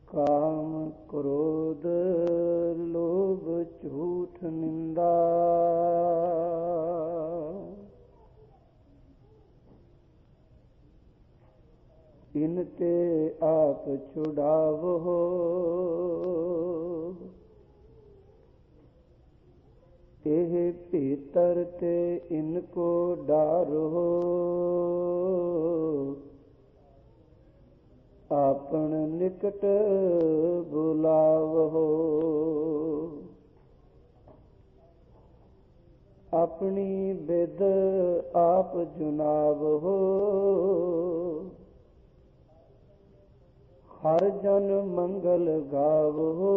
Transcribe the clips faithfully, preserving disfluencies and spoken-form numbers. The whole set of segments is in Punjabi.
काम क्रोध लोभ झूठ निंदा, इनते आप छुड़ावो। एह भीतर ते इनको डारो, आपन निकट बुलावो। अपनी बिद आप जुनावो, हर जन मंगल गावो।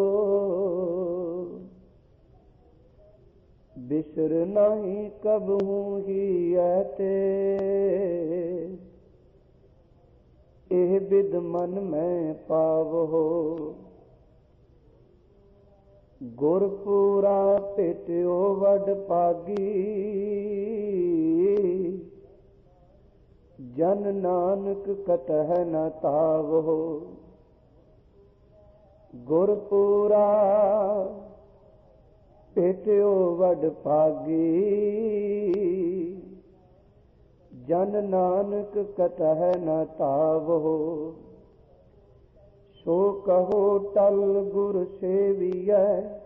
बिसर नहीं कबहू ही ऐते, एह बिद मन में पावो। गुरपुरा पेट्यो वड पागी, जन नानक कतह न तावो। गुरपुरा पेट्यो वड पागी, जन नानक कतह न तावो। सो कहो टल गुर सेवियै,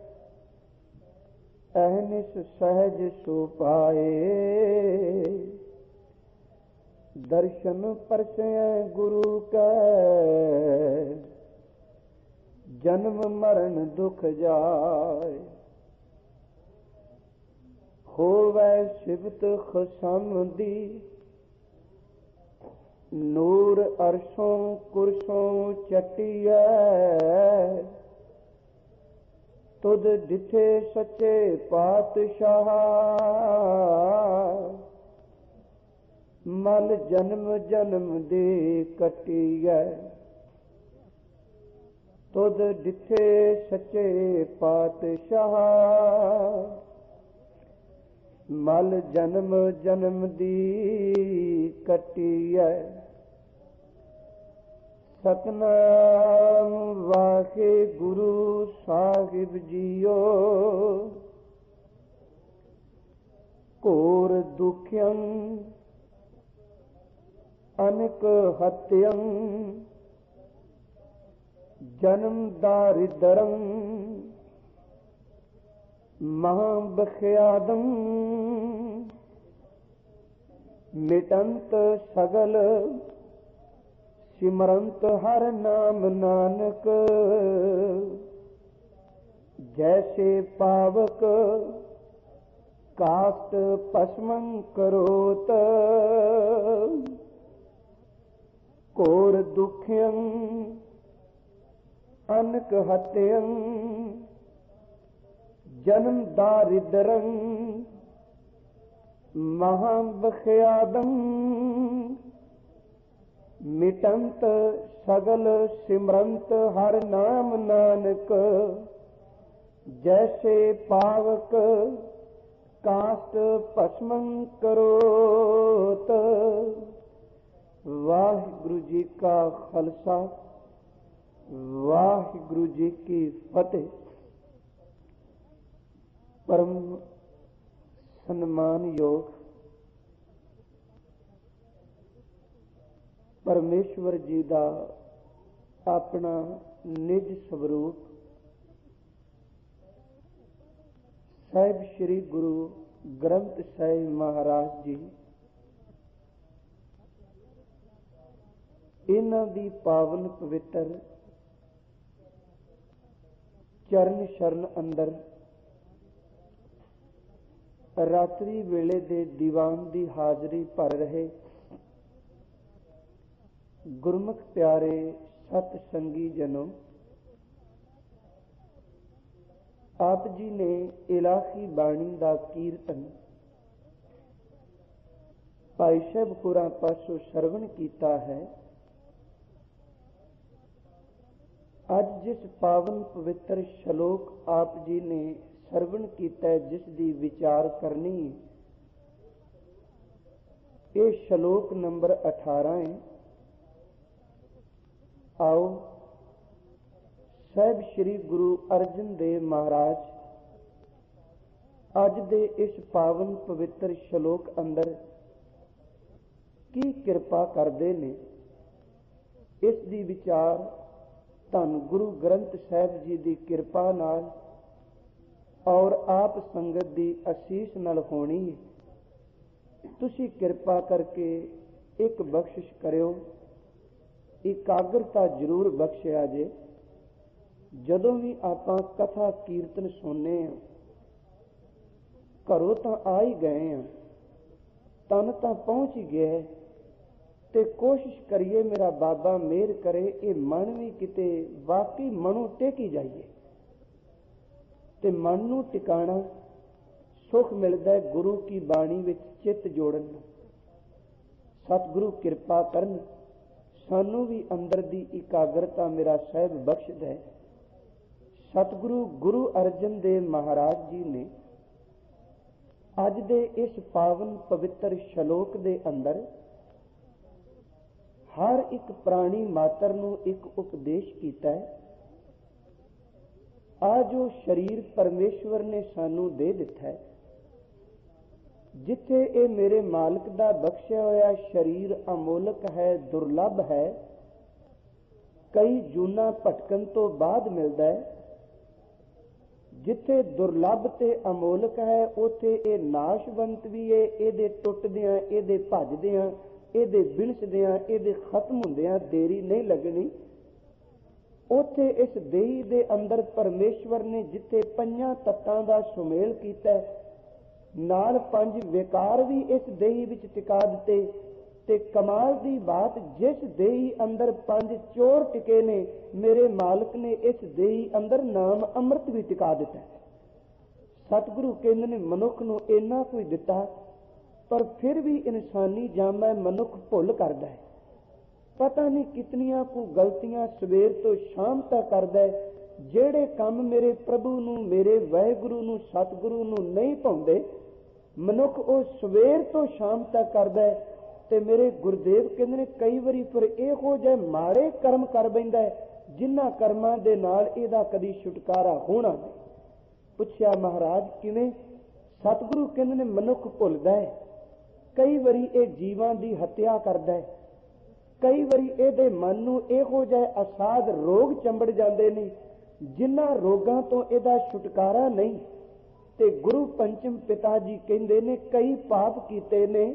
अहनिस सहज सो पाए। दर्शन परसय गुरु कै, जन्म मरण दुख जाय। होवै सिबत खसम दी, नूर अरसों कुरसों चटियै। तुद दिथे सच्चे पातशाह, मल जन्म जन्म दे कटियै। तुद दिथे सच्चे पातशाह, मल जन्म जन्म दी कटियै। सतनाम वाहे गुरु साहिब जीओ, घोर दुखियं अनक हत्यं। जन्म दारिद्रं महाबख्यादं, मिटंत सगल सिमरंत हर नाम नानक। जैसे पावक काष्ट पस्मं करोत, घोर दुखियं अनक हत्यं। जन्म दारिद्रं महाबख्यादं, मिटंत सगल सिमरंत हर नाम नानक। जैसे पावक काष्ट पस्मं करोत। वाहिगुरु जी का खालसा, वाहिगुरु जी की फतेह। परम सन्मान योग परमेश्वर जी का अपना निज स्वरूप साहिब श्री गुरु ग्रंथ साहिब महाराज जी, इन्हां दी पावन पवित्र चरण शरण अंदर रात्रि वेले दे दीवान दी हाजरी भर रहे गुरमुख प्यारे सत संगी जनों, आप जी ने इलाही बाणी दा कीर्तन भाई साहब होरां पासों श्रवण कीता है। अज जिस पावन पवित्र श्लोक आप जी ने श्रवण कीता है, जिस दी विचार करनी, ये श्लोक नंबर अठारह है। आओ ਸਾਹਿਬ ਸ੍ਰੀ ਗੁਰੂ ਅਰਜਨ ਦੇਵ ਮਹਾਰਾਜ ਅੱਜ ਦੇ ਇਸ ਪਾਵਨ ਪਵਿੱਤਰ ਸ਼ਲੋਕ ਅੰਦਰ ਕੀ ਕਿਰਪਾ ਕਰਦੇ ਨੇ, ਇਸ ਦੀ ਵਿਚਾਰ ਧੰਨ ਗੁਰੂ ਗ੍ਰੰਥ ਸਾਹਿਬ ਜੀ ਦੀ ਕਿਰਪਾ ਨਾਲ ਔਰ ਆਪ ਸੰਗਤ ਦੀ ਅਸੀਸ ਨਾਲ ਹੋਣੀ ਹੈ। ਤੁਸੀਂ ਕਿਰਪਾ ਕਰਕੇ ਇੱਕ ਬਖਸ਼ਿਸ਼ ਕਰਿਓ, ਇਕਾਗਰਤਾ ਜ਼ਰੂਰ ਬਖਸ਼ਿਆ ਜੇ। ਜਦੋਂ ਵੀ ਆਪਾਂ ਕਥਾ ਕੀਰਤਨ ਸੁਣਨੇ ਆ, ਘਰੋਂ ਤਾਂ ਆ ਹੀ ਗਏ ਆ, ਤਨ ਤਾਂ ਪਹੁੰਚ ਹੀ ਗਿਆ, ਤੇ ਕੋਸ਼ਿਸ਼ ਕਰੀਏ ਮੇਰਾ ਬਾਬਾ ਮਿਹਰ ਕਰੇ ਇਹ ਮਨ ਵੀ ਕਿਤੇ ਵਾਕਈ ਮਨੋਂ ਟੇਕੀ ਜਾਈਏ। ਤੇ ਮਨ ਨੂੰ ਟਿਕਾਣਾ ਸੁਖ ਮਿਲਦਾ ਹੈ ਗੁਰੂ ਕੀ ਬਾਣੀ ਵਿੱਚ ਚਿੱਤ ਜੋੜਨ ਨੂੰ। ਸਤਿਗੁਰੂ ਕਿਰਪਾ ਕਰਨ, ਸਾਨੂੰ ਵੀ ਅੰਦਰ ਦੀ ਇਕਾਗਰਤਾ ਮੇਰਾ ਸਾਹਿਬ ਬਖਸ਼ਦਾ ਹੈ। ਸਤਿਗੁਰੂ ਗੁਰੂ ਅਰਜਨ ਦੇਵ ਮਹਾਰਾਜ ਜੀ ਨੇ ਅੱਜ ਦੇ ਇਸ ਪਾਵਨ ਪਵਿੱਤਰ ਸ਼ਲੋਕ ਦੇ ਅੰਦਰ ਹਰ ਇੱਕ ਪ੍ਰਾਣੀ ਮਾਤਰ ਨੂੰ ਇੱਕ ਉਪਦੇਸ਼ ਕੀਤਾ ਹੈ। ਆ ਜੋ ਸਰੀਰ ਪਰਮੇਸ਼ਵਰ ਨੇ ਸਾਨੂੰ ਦੇ ਦਿੱਤਾ ਹੈ, ਜਿੱਥੇ ਇਹ ਮੇਰੇ ਮਾਲਕ ਦਾ ਬਖਸ਼ਿਆ ਹੋਇਆ ਸਰੀਰ ਅਮੋਲਕ ਹੈ, ਦੁਰਲੱਭ ਹੈ, ਕਈ ਜੂਨਾਂ ਭਟਕਣ ਤੋਂ ਬਾਅਦ ਮਿਲਦਾ ਹੈ। ਜਿੱਥੇ ਦੁਰਲੱਭ ਤੇ ਅਮੋਲਕ ਹੈ, ਉੱਥੇ ਇਹ ਨਾਸ਼ਵੰਤ ਵੀ ਹੈ। ਇਹਦੇ ਟੁੱਟਦਿਆਂ, ਇਹਦੇ ਭੱਜਦਿਆਂ, ਇਹਦੇ ਬਿਨਸਦਿਆਂ, ਇਹਦੇ ਖਤਮ ਹੁੰਦਿਆਂ ਦੇਰੀ ਨਹੀਂ ਲੱਗਣੀ। ਉੱਥੇ ਇਸ ਦੇਹੀ ਦੇ ਅੰਦਰ ਪਰਮੇਸ਼ਵਰ ਨੇ ਜਿੱਥੇ ਪੰਜਾਂ ਤੱਤਾਂ ਦਾ ਸੁਮੇਲ ਕੀਤਾ, ਨਾਲ ਪੰਜ ਵਿਕਾਰ ਵੀ ਇਸ ਦੇਹੀ ਵਿੱਚ ਟਿਕਾ ਦਿੱਤੇ। ਤੇ ਕਮਾਲ ਦੀ ਬਾਤ, ਜਿਸ ਦੇਹੀ ਅੰਦਰ ਪੰਜ ਚੋਰ ਟਿਕੇ ਨੇ, ਮੇਰੇ ਮਾਲਕ ਨੇ ਇਸ ਦੇਹੀ ਅੰਦਰ ਨਾਮ ਅੰਮ੍ਰਿਤ ਵੀ ਟਿਕਾ ਦਿੱਤਾ। ਸਤਿਗੁਰੂ ਕਹਿੰਦੇ ਨੇ ਮਨੁੱਖ ਨੂੰ ਇੰਨਾ ਕੁਝ ਦਿੱਤਾ, ਪਰ ਫਿਰ ਵੀ ਇਨਸਾਨੀ ਜਾਮਾ ਮਨੁੱਖ ਭੁੱਲ ਕਰਦਾ ਹੈ। ਪਤਾ ਨਹੀਂ ਕਿਤਨੀਆਂ ਕੁ ਗਲਤੀਆਂ ਸਵੇਰ ਤੋਂ ਸ਼ਾਮ ਤੱਕ ਕਰਦਾ ਹੈ। ਜਿਹੜੇ ਕੰਮ ਮੇਰੇ ਪ੍ਰਭੂ ਨੂੰ, ਮੇਰੇ ਵਾਹਿਗੁਰੂ ਨੂੰ, ਸਤਿਗੁਰੂ ਨੂੰ ਨਹੀਂ ਭਾਉਂਦੇ, ਮਨੁੱਖ ਉਹ ਸਵੇਰ ਤੋਂ ਸ਼ਾਮ ਤੱਕ ਕਰਦਾ ਹੈ। ਤੇ ਮੇਰੇ ਗੁਰਦੇਵ ਕਹਿੰਦੇ ਨੇ ਕਈ ਵਾਰੀ ਫਿਰ ਇਹੋ ਜਿਹੇ ਮਾੜੇ ਕਰਮ ਕਰ ਬੈਂਦਾ ਹੈ, ਜਿਨ੍ਹਾਂ ਕਰਮਾਂ ਦੇ ਨਾਲ ਇਹਦਾ ਕਦੀ ਛੁਟਕਾਰਾ ਹੋਣਾ ਨਹੀਂ। ਪੁੱਛਿਆ ਮਹਾਰਾਜ ਕਿਵੇਂ? ਸਤਿਗੁਰੂ ਕਹਿੰਦੇ ਨੇ ਮਨੁੱਖ ਭੁੱਲਦਾ ਹੈ। ਕਈ ਵਾਰੀ ਇਹ ਜੀਵਾਂ ਦੀ ਹੱਤਿਆ ਕਰਦਾ ਹੈ, ਕਈ ਵਾਰੀ ਇਹਦੇ ਮਨ ਨੂੰ ਇਹੋ ਜਿਹੇ ਅਸਾਧ ਰੋਗ ਚੰਬੜ ਜਾਂਦੇ ਨੇ, ਜਿਨ੍ਹਾਂ ਰੋਗਾਂ ਤੋਂ ਇਹਦਾ ਛੁਟਕਾਰਾ ਨਹੀਂ। ਤੇ ਗੁਰੂ ਪੰਚਮ ਪਿਤਾ ਜੀ ਕਹਿੰਦੇ ਨੇ ਕਈ ਪਾਪ ਕੀਤੇ ਨੇ,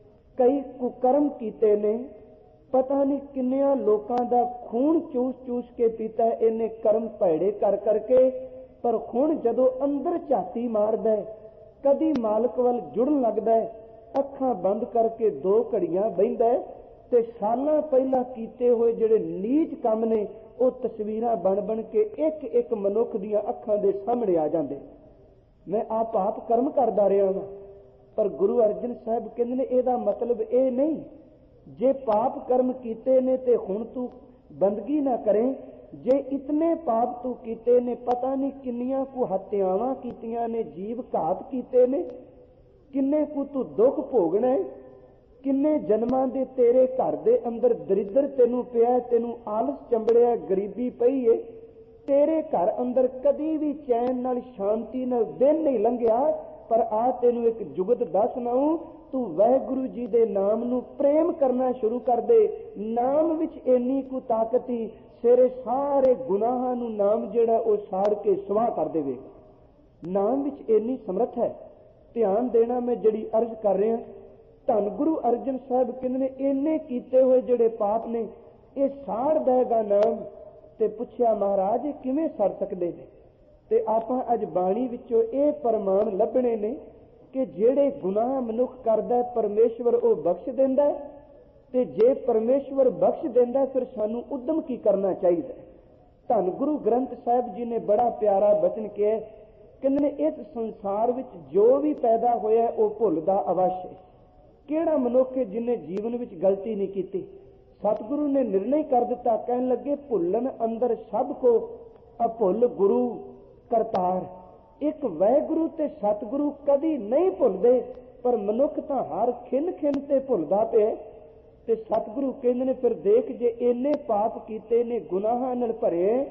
ਕਈ ਕੁਕਰਮ ਕੀਤੇ ਨੇ, ਪਤਾ ਨਹੀਂ ਕਿੰਨਿਆਂ ਲੋਕਾਂ ਦਾ ਖੂਨ ਚੂਸ ਚੂਸ ਕੇ ਪੀਤਾ ਇਹਨੇ ਕਰਮ ਭੈੜੇ ਕਰ ਕਰਕੇ। ਪਰ ਹੁਣ ਜਦੋਂ ਅੰਦਰ ਝਾਤੀ ਮਾਰਦਾ, ਕਦੀ ਮਾਲਕ ਵੱਲ ਜੁੜਨ ਲੱਗਦਾ, ਅੱਖਾਂ ਬੰਦ ਕਰਕੇ ਦੋ ਘੜੀਆਂ ਬਹਿੰਦਾ, ਤੇ ਸਾਲਾਂ ਪਹਿਲਾਂ ਕੀਤੇ ਹੋਏ ਜਿਹੜੇ ਨੀਚ ਕੰਮ ਨੇ ਉਹ ਤਸਵੀਰਾਂ ਬਣ ਬਣ ਕੇ ਇੱਕ ਇੱਕ ਮਨੁੱਖ ਦੀਆਂ ਅੱਖਾਂ ਦੇ ਸਾਹਮਣੇ ਆ ਜਾਂਦੇ। ਮੈਂ ਆਪ ਆਪ ਕਰਮ ਕਰਦਾ ਰਿਹਾ ਹਾਂ, ਪਰ ਗੁਰੂ ਅਰਜਨ ਸਾਹਿਬ ਕਹਿੰਦੇ ਨੇ ਇਹਦਾ ਮਤਲਬ ਇਹ ਨਹੀਂ ਜੇ ਪਾਪ ਕਰਮ ਕੀਤੇ ਨੇ ਤੇ ਹੁਣ ਤੂੰ ਬੰਦਗੀ ਨਾ ਕਰੇ। ਜੇ ਇਤਨੇ ਪਾਪ ਤੂੰ ਕੀਤੇ ਨੇ, ਪਤਾ ਨਹੀਂ ਕਿੰਨੀਆਂ ਕੁ ਹੱਤਿਆਵਾਂ ਕੀਤੀਆਂ ਨੇ, ਜੀਵ ਘਾਤ ਕੀਤੇ ਨੇ, ਕਿੰਨੇ ਕੁ ਤੂੰ ਦੁੱਖ ਭੋਗਣਾ ਹੈ, ਕਿੰਨੇ ਜਨਮਾਂ ਦੇ ਤੇਰੇ ਘਰ ਦੇ ਅੰਦਰ ਦਰਿਦਰ ਤੈਨੂੰ ਪਿਆ, ਤੈਨੂੰ ਆਲਸ ਚੰਬੜਿਆ, ਗਰੀਬੀ ਪਈ ਏ, ਤੇਰੇ ਘਰ ਅੰਦਰ ਕਦੀ ਵੀ ਚੈਨ ਨਾਲ ਸ਼ਾਂਤੀ ਨਾਲ ਦਿਨ ਨਹੀਂ ਲੰਘਿਆ। ਪਰ ਆ ਤੈਨੂੰ ਇੱਕ ਜੁਗਤ ਦੱਸ ਨਾਉ, ਤੂੰ ਵਾਹਿਗੁਰੂ ਜੀ ਦੇ ਨਾਮ ਨੂੰ ਪ੍ਰੇਮ ਕਰਨਾ ਸ਼ੁਰੂ ਕਰ ਦੇ। ਨਾਮ ਵਿੱਚ ਇੰਨੀ ਕੁ ਤਾਕਤ ਹੀ ਤੇਰੇ ਸਾਰੇ ਗੁਨਾਹਾਂ ਨੂੰ ਨਾਮ ਜਿਹੜਾ ਉਹ ਸਾੜ ਕੇ ਸਵਾਹ ਕਰ ਦੇਵੇਗਾ। ਨਾਮ ਵਿੱਚ ਇੰਨੀ ਸਮਰੱਥ ਹੈ। ਧਿਆਨ ਦੇਣਾ, ਮੈਂ ਜਿਹੜੀ ਅਰਜ਼ ਕਰ ਰਿਹਾ, ਧੰਨ ਗੁਰੂ ਅਰਜਨ ਸਾਹਿਬ ਕਹਿੰਦੇ ਨੇ ਇੰਨੇ ਕੀਤੇ ਹੋਏ ਜਿਹੜੇ ਪਾਪ ਨੇ ਇਹ ਸਾੜ ਦੇਗਾ ਨਾਮ। ਤੇ ਪੁੱਛਿਆ ਮਹਾਰਾਜ ਇਹ ਕਿਵੇਂ ਸੜ ਸਕਦੇ ਨੇ? ਤੇ ਆਪਾਂ ਅੱਜ ਬਾਣੀ ਵਿੱਚੋਂ ਇਹ ਪ੍ਰਮਾਣ ਲੱਭਣੇ ਨੇ ਕਿ ਜਿਹੜੇ ਗੁਨਾਹ ਮਨੁੱਖ ਕਰਦਾ ਪਰਮੇਸ਼ਵਰ ਉਹ ਬਖਸ਼ ਦਿੰਦਾ, ਤੇ ਜੇ ਪਰਮੇਸ਼ਵਰ ਬਖਸ਼ ਦਿੰਦਾ ਫਿਰ ਸਾਨੂੰ ਉਦਮ ਕੀ ਕਰਨਾ ਚਾਹੀਦਾ। ਧੰਨ ਗੁਰੂ ਗ੍ਰੰਥ ਸਾਹਿਬ ਜੀ ਨੇ ਬੜਾ ਪਿਆਰਾ ਬਚਨ ਕਿਹਾ, ਕਹਿੰਦੇ ਨੇ ਇਸ ਸੰਸਾਰ ਵਿੱਚ ਜੋ ਵੀ ਪੈਦਾ ਹੋਇਆ ਉਹ ਭੁੱਲਦਾ ਅਵਸ਼ ਹੈ। ਕਿਹੜਾ ਮਨੁੱਖ ਹੈ ਜਿਹਨੇ ਜੀਵਨ ਵਿੱਚ ਗਲਤੀ ਨਹੀਂ ਕੀਤੀ? ਸਤਿਗੁਰੂ ਨੇ ਨਿਰਣੈ ਕਰ ਦਿੱਤਾ, ਕਹਿਣ ਲੱਗੇ ਭੁੱਲਣ ਅੰਦਰ ਸਭ ਕੋ ਅਭੁੱਲ ਗੁਰੂ ਕਰਤਾਰ। ਇੱਕ ਵਾਹਿਗੁਰੂ ਤੇ ਸਤਿਗੁਰੂ ਕਦੀ ਨਹੀਂ ਭੁੱਲਦੇ, ਪਰ ਮਨੁੱਖ ਤਾਂ ਹਰ ਖਿੰਨ ਖਿੰਨ ਤੇ ਭੁੱਲਦਾ ਪਿਆ। ਤੇ ਸਤਿਗੁਰੂ ਕਹਿੰਦੇ ਨੇ ਫਿਰ ਦੇਖ, ਜੇ ਇੰਨੇ ਪਾਪ ਕੀਤੇ ਨੇ, ਗੁਨਾਹਾਂ ਨਾਲ ਭਰੇ,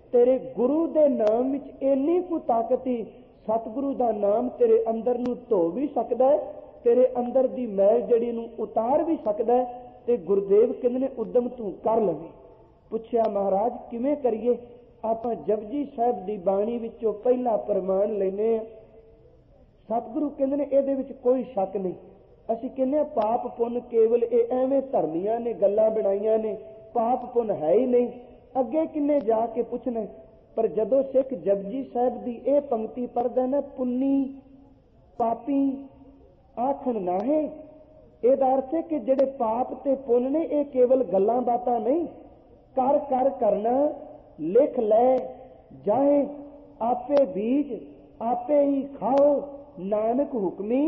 तेरे गुरु दे नाम विच इन्नी कु ताकत ही सतगुरु दा नाम तेरे अंदर नू धो भी सकदा है, तेरे अंदर दी मैल जड़ी नू उतार भी सकदा है। ते गुरुदेव कहंदे ने उद्यम तू कर लवे। पुछया महाराज किवें करिए? आपां जपजी साहिब दी बाणी विचों पहला प्रमाण लैने आ। सतगुरु कहंदे ने इहदे विच कोई शक नहीं। असीं कहने पाप पुण्य केवल ये एवें धर्मियां ने गल्लां बनाईयां ने, पाप पुण्य है ही नहीं। अगे किन्ने जाके पुछना। पर जदों सिख जपजी साहिब दी यह पंक्ति पढ़दा ना, पुन्नी पापी आखण नाहे, ਇਹਦਾ अर्थ है कि ਜਿਹੜੇ पाप ते पुण्य ने ये केवल गल्लां बातां नहीं, कर कर करना लिख लै जाए आपे बीज आपे ही खाओ नानक हुक्मी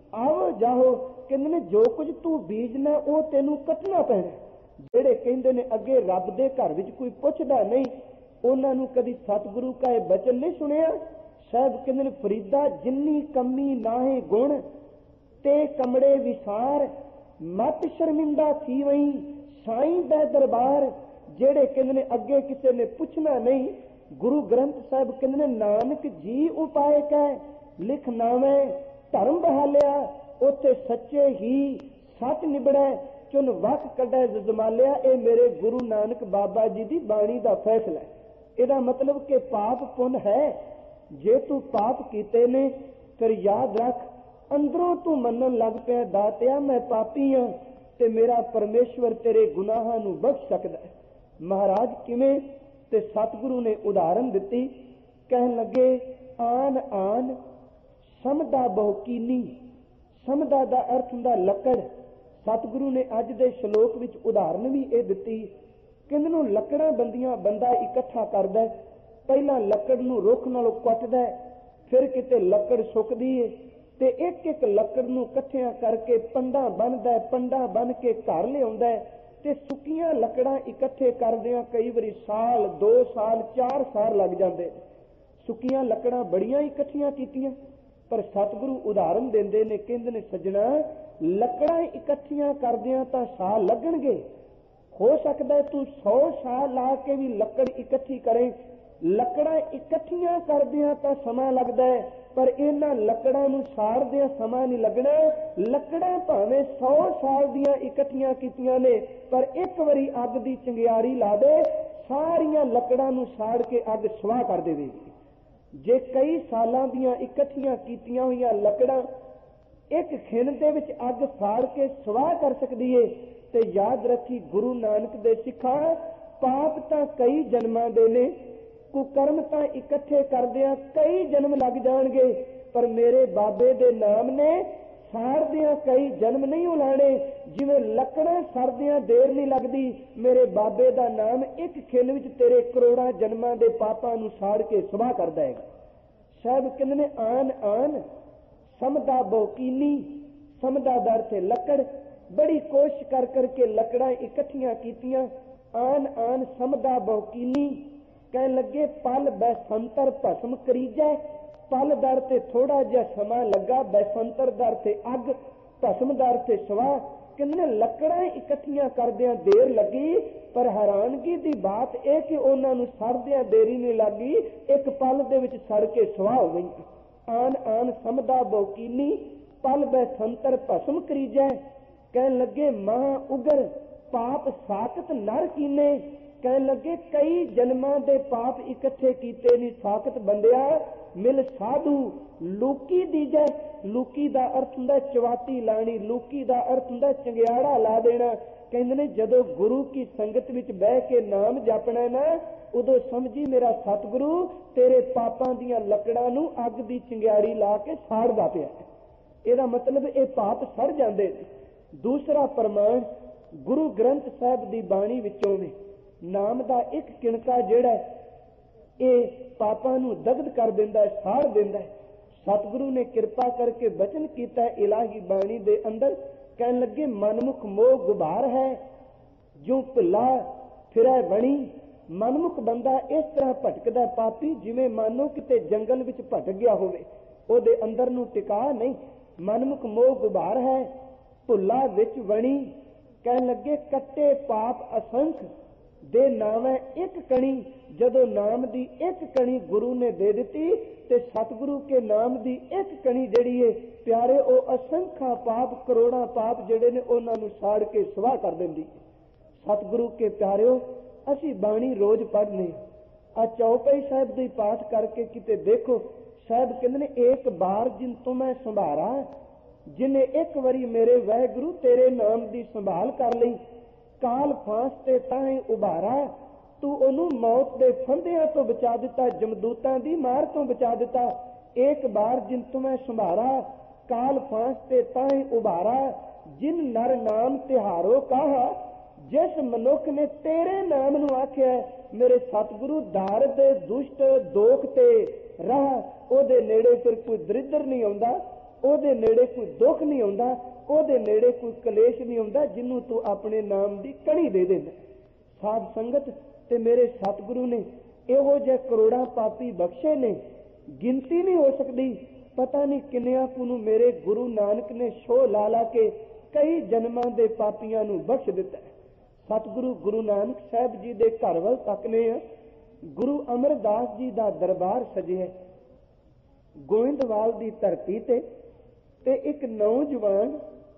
आओ जाओ। कहंदे ने जो कुछ तू बीजना वो तेनू कटना पैना। ਜਿਹੜੇ ਕਹਿੰਦੇ ਨੇ ਅੱਗੇ ਰੱਬ ਦੇ ਘਰ ਵਿੱਚ ਕੋਈ ਪੁੱਛਦਾ ਨਹੀਂ, ਉਹਨਾਂ ਨੂੰ ਕਦੀ ਸਤਿਗੁਰੂ का ਇਹ ਬਚਨ ਨਹੀਂ ਸੁਣਿਆ। ਸਾਹਿਬ ਕਹਿੰਦੇ ਨੇ ਫਰੀਦਾ ਜਿੰਨੀ ਕਮੀ ਨਾਹੇ ਗੁਣ ते कमड़े विसार मत शर्मिंदा थी वही साईं दा दरबार। जेड़े कहंदे ने अगे किसी ने पूछना नहीं। गुरु ग्रंथ साहिब कहंदे ने नानक जी उपाय कह लिख नावे धर्म बहालिया उथे सच्चे ही सच निबड़े चुन वख कढे जमालिया। ये मेरे गुरु नानक बाबा जी दी बाणी दा फैसला है। इहदा मतलब कि पाप पुण्य है। जे तू पाप कीते ने फिर याद रख अंदरों तू मनन लग पिया दातिया मैं पापी हाँ ते मेरा परमेश्वर तेरे गुनाहां नू बख्श सकदा है। महाराज किवें? ते सतगुरु ने उदाहरण दिती। कहन लगे आन आन समदा बहुकीनी। समदा दा अर्थ हुंदा लकड़। सतगुरु ने अज दे श्लोक विच उदाहरण भी ये दिती। कहंदे नूं लकड़ां बंदियां बंदा इकट्ठा करदा है। पहला लकड़ नूं रुख नालों कटदा है, फिर किते लकड़ सुकदी है ते एक एक लकड़ नूं इकट्ठियां करके पंडा बनदा है, पंडा बन के घर लिआउंदा है। ते सुक्कियां लकड़ां इकट्ठे करदिआं कई वारी साल दो साल चार साल लग जांदे। सुक्कियां लकड़ां बड़ियां इकट्ठियां कीतियां। पर सतगुरु उदाहरण दिंदे ने, कहंदे ने सज्जणा लकड़ां इकट्ठियां करदिआं तां साल लगणगे। हो सकदा है तू सौ साल ला के भी लकड़ इकट्ठी करे। लकड़ां इकट्ठियां करदिआं तां समा लगदा है, पर इन्हां लकड़ां नूं साड़दिआं समा नहीं लगना। लकड़ां भावें सौ साल दियां इकट्ठियां कीतियां ने, पर एक वारी अग दी चिंगियारी ला दे सारियां लकड़ां नूं साड़ के अग सुआह कर देवेगी। जे कई सालां दियां इकट्ठियां कीतियां होईयां लकड़ां एक खिन दे विच अग साड़ के सुआह कर सकदी है, ते याद रखी गुरु नानक दे सिखा पाप तां कई जन्मां दे ने, कुकर्म तां इकट्ठे करदिआं कई जन्म लग जाणगे, पर मेरे बाबे दे नाम ने साड़दिआं कई जन्म नहीं उलाणे। जिवें लकड़ां सड़दिआं देर नहीं लगदी, मेरे बाबे दा नाम एक खिन विच तेरे करोड़ां जन्मां दे पापां नूं साड़ के सुआह करदा है। साहिब कहंदे ने आन आन समदा बहुकीनी। समदा दा अर्थ है लकड़। बड़ी कोशिश कर करके लकड़ां इकट्ठियां कीतियां। आन आन समदा बहुकीनी। कहन लगे पल बैसंतर भस्म करीजै। पल दर ते थोड़ा जिहा समा लगा, बैसंतर दर ते अग, भस्म दर ते सुआह। कहंदे लकड़ां इकट्ठियां करदिआं देर लगी, पर हैरानगी दी बात यह कि उन्हां नूं सड़दिआं देरी नहीं लगी, एक पल दे विच सड़ के सुआह हो गई। आन आन समदा बहुकीनी पल बैसंतर भस्म करीजै। कहन लगे महा उगर पाप साकत नर कीने। कहन लगे कई जन्मां दे पाप इकट्ठे कीते नी साकत बंदिया मिल साधु लूकी दीजै। लूकी दा अर्थ हुंदा चवाती लाणी, लूकी दा अर्थ हुंदा चंगियाड़ा ला देना। कहंदे ने जदों गुरु की संगत विच बह के नाम जपना ना, उदों समझी मेरा सतगुरु तेरे पापां दीयां लकड़ां नूं अग दी चिंगियाड़ी ला के साड़दा पिया। ਇਹਦਾ मतलब ਇਹ पाप सड़ जाते। दूसरा प्रमाण गुरु ग्रंथ साहिब की बाणी विचों ने नाम का एक किणका जिहड़ा ये पापां नूं दग्ध कर दिंदा है, साड़ दिंदा है। सतगुरु ने कृपा करके बचन किया इलाही बाणी दे अंदर, कहन लगे मनमुख मोह गुबार है जो भुला फिरै बणी। मनमुख बंदा इस तरह भटकदा पापी जिवें मानो किते जंगल विच भटक गया होवे, ओदे अंदर नूं टिका नहीं। मनमुख मोह गुबार है भुला विच बणी। कहन लगे कट्टे पाप असंख ਦੇ ਨਾਵੇਂ ਇੱਕ ਕਣੀ, ਜਦੋਂ ਨਾਮ ਦੀ ਇੱਕ ਕਣੀ ਗੁਰੂ ਨੇ ਦੇ ਦਿੱਤੀ ਤੇ ਸਤਿਗੁਰੂ ਕੇ ਨਾਮ ਦੀ ਇੱਕ ਕਣੀ ਜਿਹੜੀ ਏ ਪਿਆਰੇ ਉਹ ਅਸੰਖਾ ਪਾਪ ਕਰੋੜਾਂ ਪਾਪ ਜਿਹੜੇ ਨੇ ਉਹਨਾਂ ਨੂੰ ਸਾੜ ਕੇ ਸਵਾਹ ਕਰ ਦਿੰਦੀ। ਸਤਿਗੁਰੂ ਕੇ ਪਿਆਰਿਓ, ਅਸੀਂ ਬਾਣੀ ਰੋਜ਼ ਪੜ੍ਹਨੇ ਆ। ਚੌਪਈ ਸਾਹਿਬ ਦੀ ਪਾਠ ਕਰਕੇ ਕਿਤੇ ਦੇਖੋ, ਸਾਹਿਬ ਕਹਿੰਦੇ ਨੇ ਇੱਕ ਬਾਰ ਜਿਨ ਤੋਂ ਮੈਂ ਸੰਭਾਰਾ, ਜਿਨੇ ਇੱਕ ਵਾਰੀ ਮੇਰੇ ਵਾਹਿਗੁਰੂ ਤੇਰੇ ਨਾਮ ਦੀ ਸੰਭਾਲ ਕਰ ਲਈ, ਕਾਲ ਫਾਂਸ ਤੇ ਤਾਂ ਹੀ ਉਭਾਰਾ, ਤੂੰ ਉਹਨੂੰ ਮੌਤ ਦੇ ਫੰਦਿਆਂ ਤੋਂ ਬਚਾ ਦਿੱਤਾ, ਜਮਦੂਤਾਂ ਦੀ ਮਾਰ ਤੋਂ ਬਚਾ ਦਿੱਤਾ। ਇੱਕ ਬਾਰ ਜਿਨ ਤੋਂ ਮੈਂ ਸੰਭਾਰਾ, ਕਾਲ ਫਾਂਸ ਤੇ ਤਾਂ ਹੀ ਉਭਾਰਾ, ਜਿਨ ਨਰ ਨਾਮ ਤਿਹਾਰੋ ਕਾਹਾ, ਜਿਸ ਮਨੁੱਖ ਨੇ ਤੇਰੇ ਨਾਮ ਨੂੰ ਆਖਿਆ ਮੇਰੇ ਸਤਿਗੁਰੂ ਦਾਰਦ ਦੁਸ਼ਟ ਦੋਖ ਤੇ ਰਾਹ, ਉਹਦੇ ਨੇੜੇ ਫਿਰ ਕੋਈ ਦਰਿਦਰ ਨਹੀਂ ਆਉਂਦਾ, ਉਹਦੇ ਨੇੜੇ ਕੋਈ ਦੁੱਖ ਨਹੀਂ ਆਉਂਦਾ, ਉਹਦੇ ਨੇੜੇ ਕੋਈ ਕਲੇਸ਼ ਨਹੀਂ ਆਉਂਦਾ, ਜਿਹਨੂੰ ਤੂੰ ਆਪਣੇ ਨਾਮ ਦੀ ਕਣੀ ਦੇ ਦੇਂਦਾ। ਸਾਧ ਸੰਗਤ ਤੇ ਮੇਰੇ ਸਤਿਗੁਰੂ ਨੇ ਇਹੋ ਜਿਹੇ ਕਰੋੜਾਂ ਪਾਪੀ ਬਖਸ਼ੇ ਨੇ, ਗਿਣਤੀ ਨਹੀਂ ਹੋ ਸਕਦੀ। ਪਤਾ ਨਹੀਂ ਕਿੰਨਿਆਂ ਕੁ ਨੂੰ ਮੇਰੇ ਗੁਰੂ ਨਾਨਕ ਨੇ ਸ਼ੋਅ ਲਾ ਲਾ ਕੇ ਕਈ ਜਨਮਾਂ ਦੇ ਪਾਪੀਆਂ ਨੂੰ ਬਖਸ਼ ਦਿੱਤਾ। ਸਤਿਗੁਰੂ ਗੁਰੂ ਨਾਨਕ ਸਾਹਿਬ ਜੀ ਦੇ ਘਰ ਵੱਲ ਤੱਕਨੇ ਆ, ਗੁਰੂ ਅਮਰਦਾਸ ਜੀ ਦਾ ਦਰਬਾਰ ਸਜਿਆ ਗੋਇੰਦਵਾਲ ਦੀ ਧਰਤੀ ਤੇ, ਤੇ ਇੱਕ ਨੌਜਵਾਨ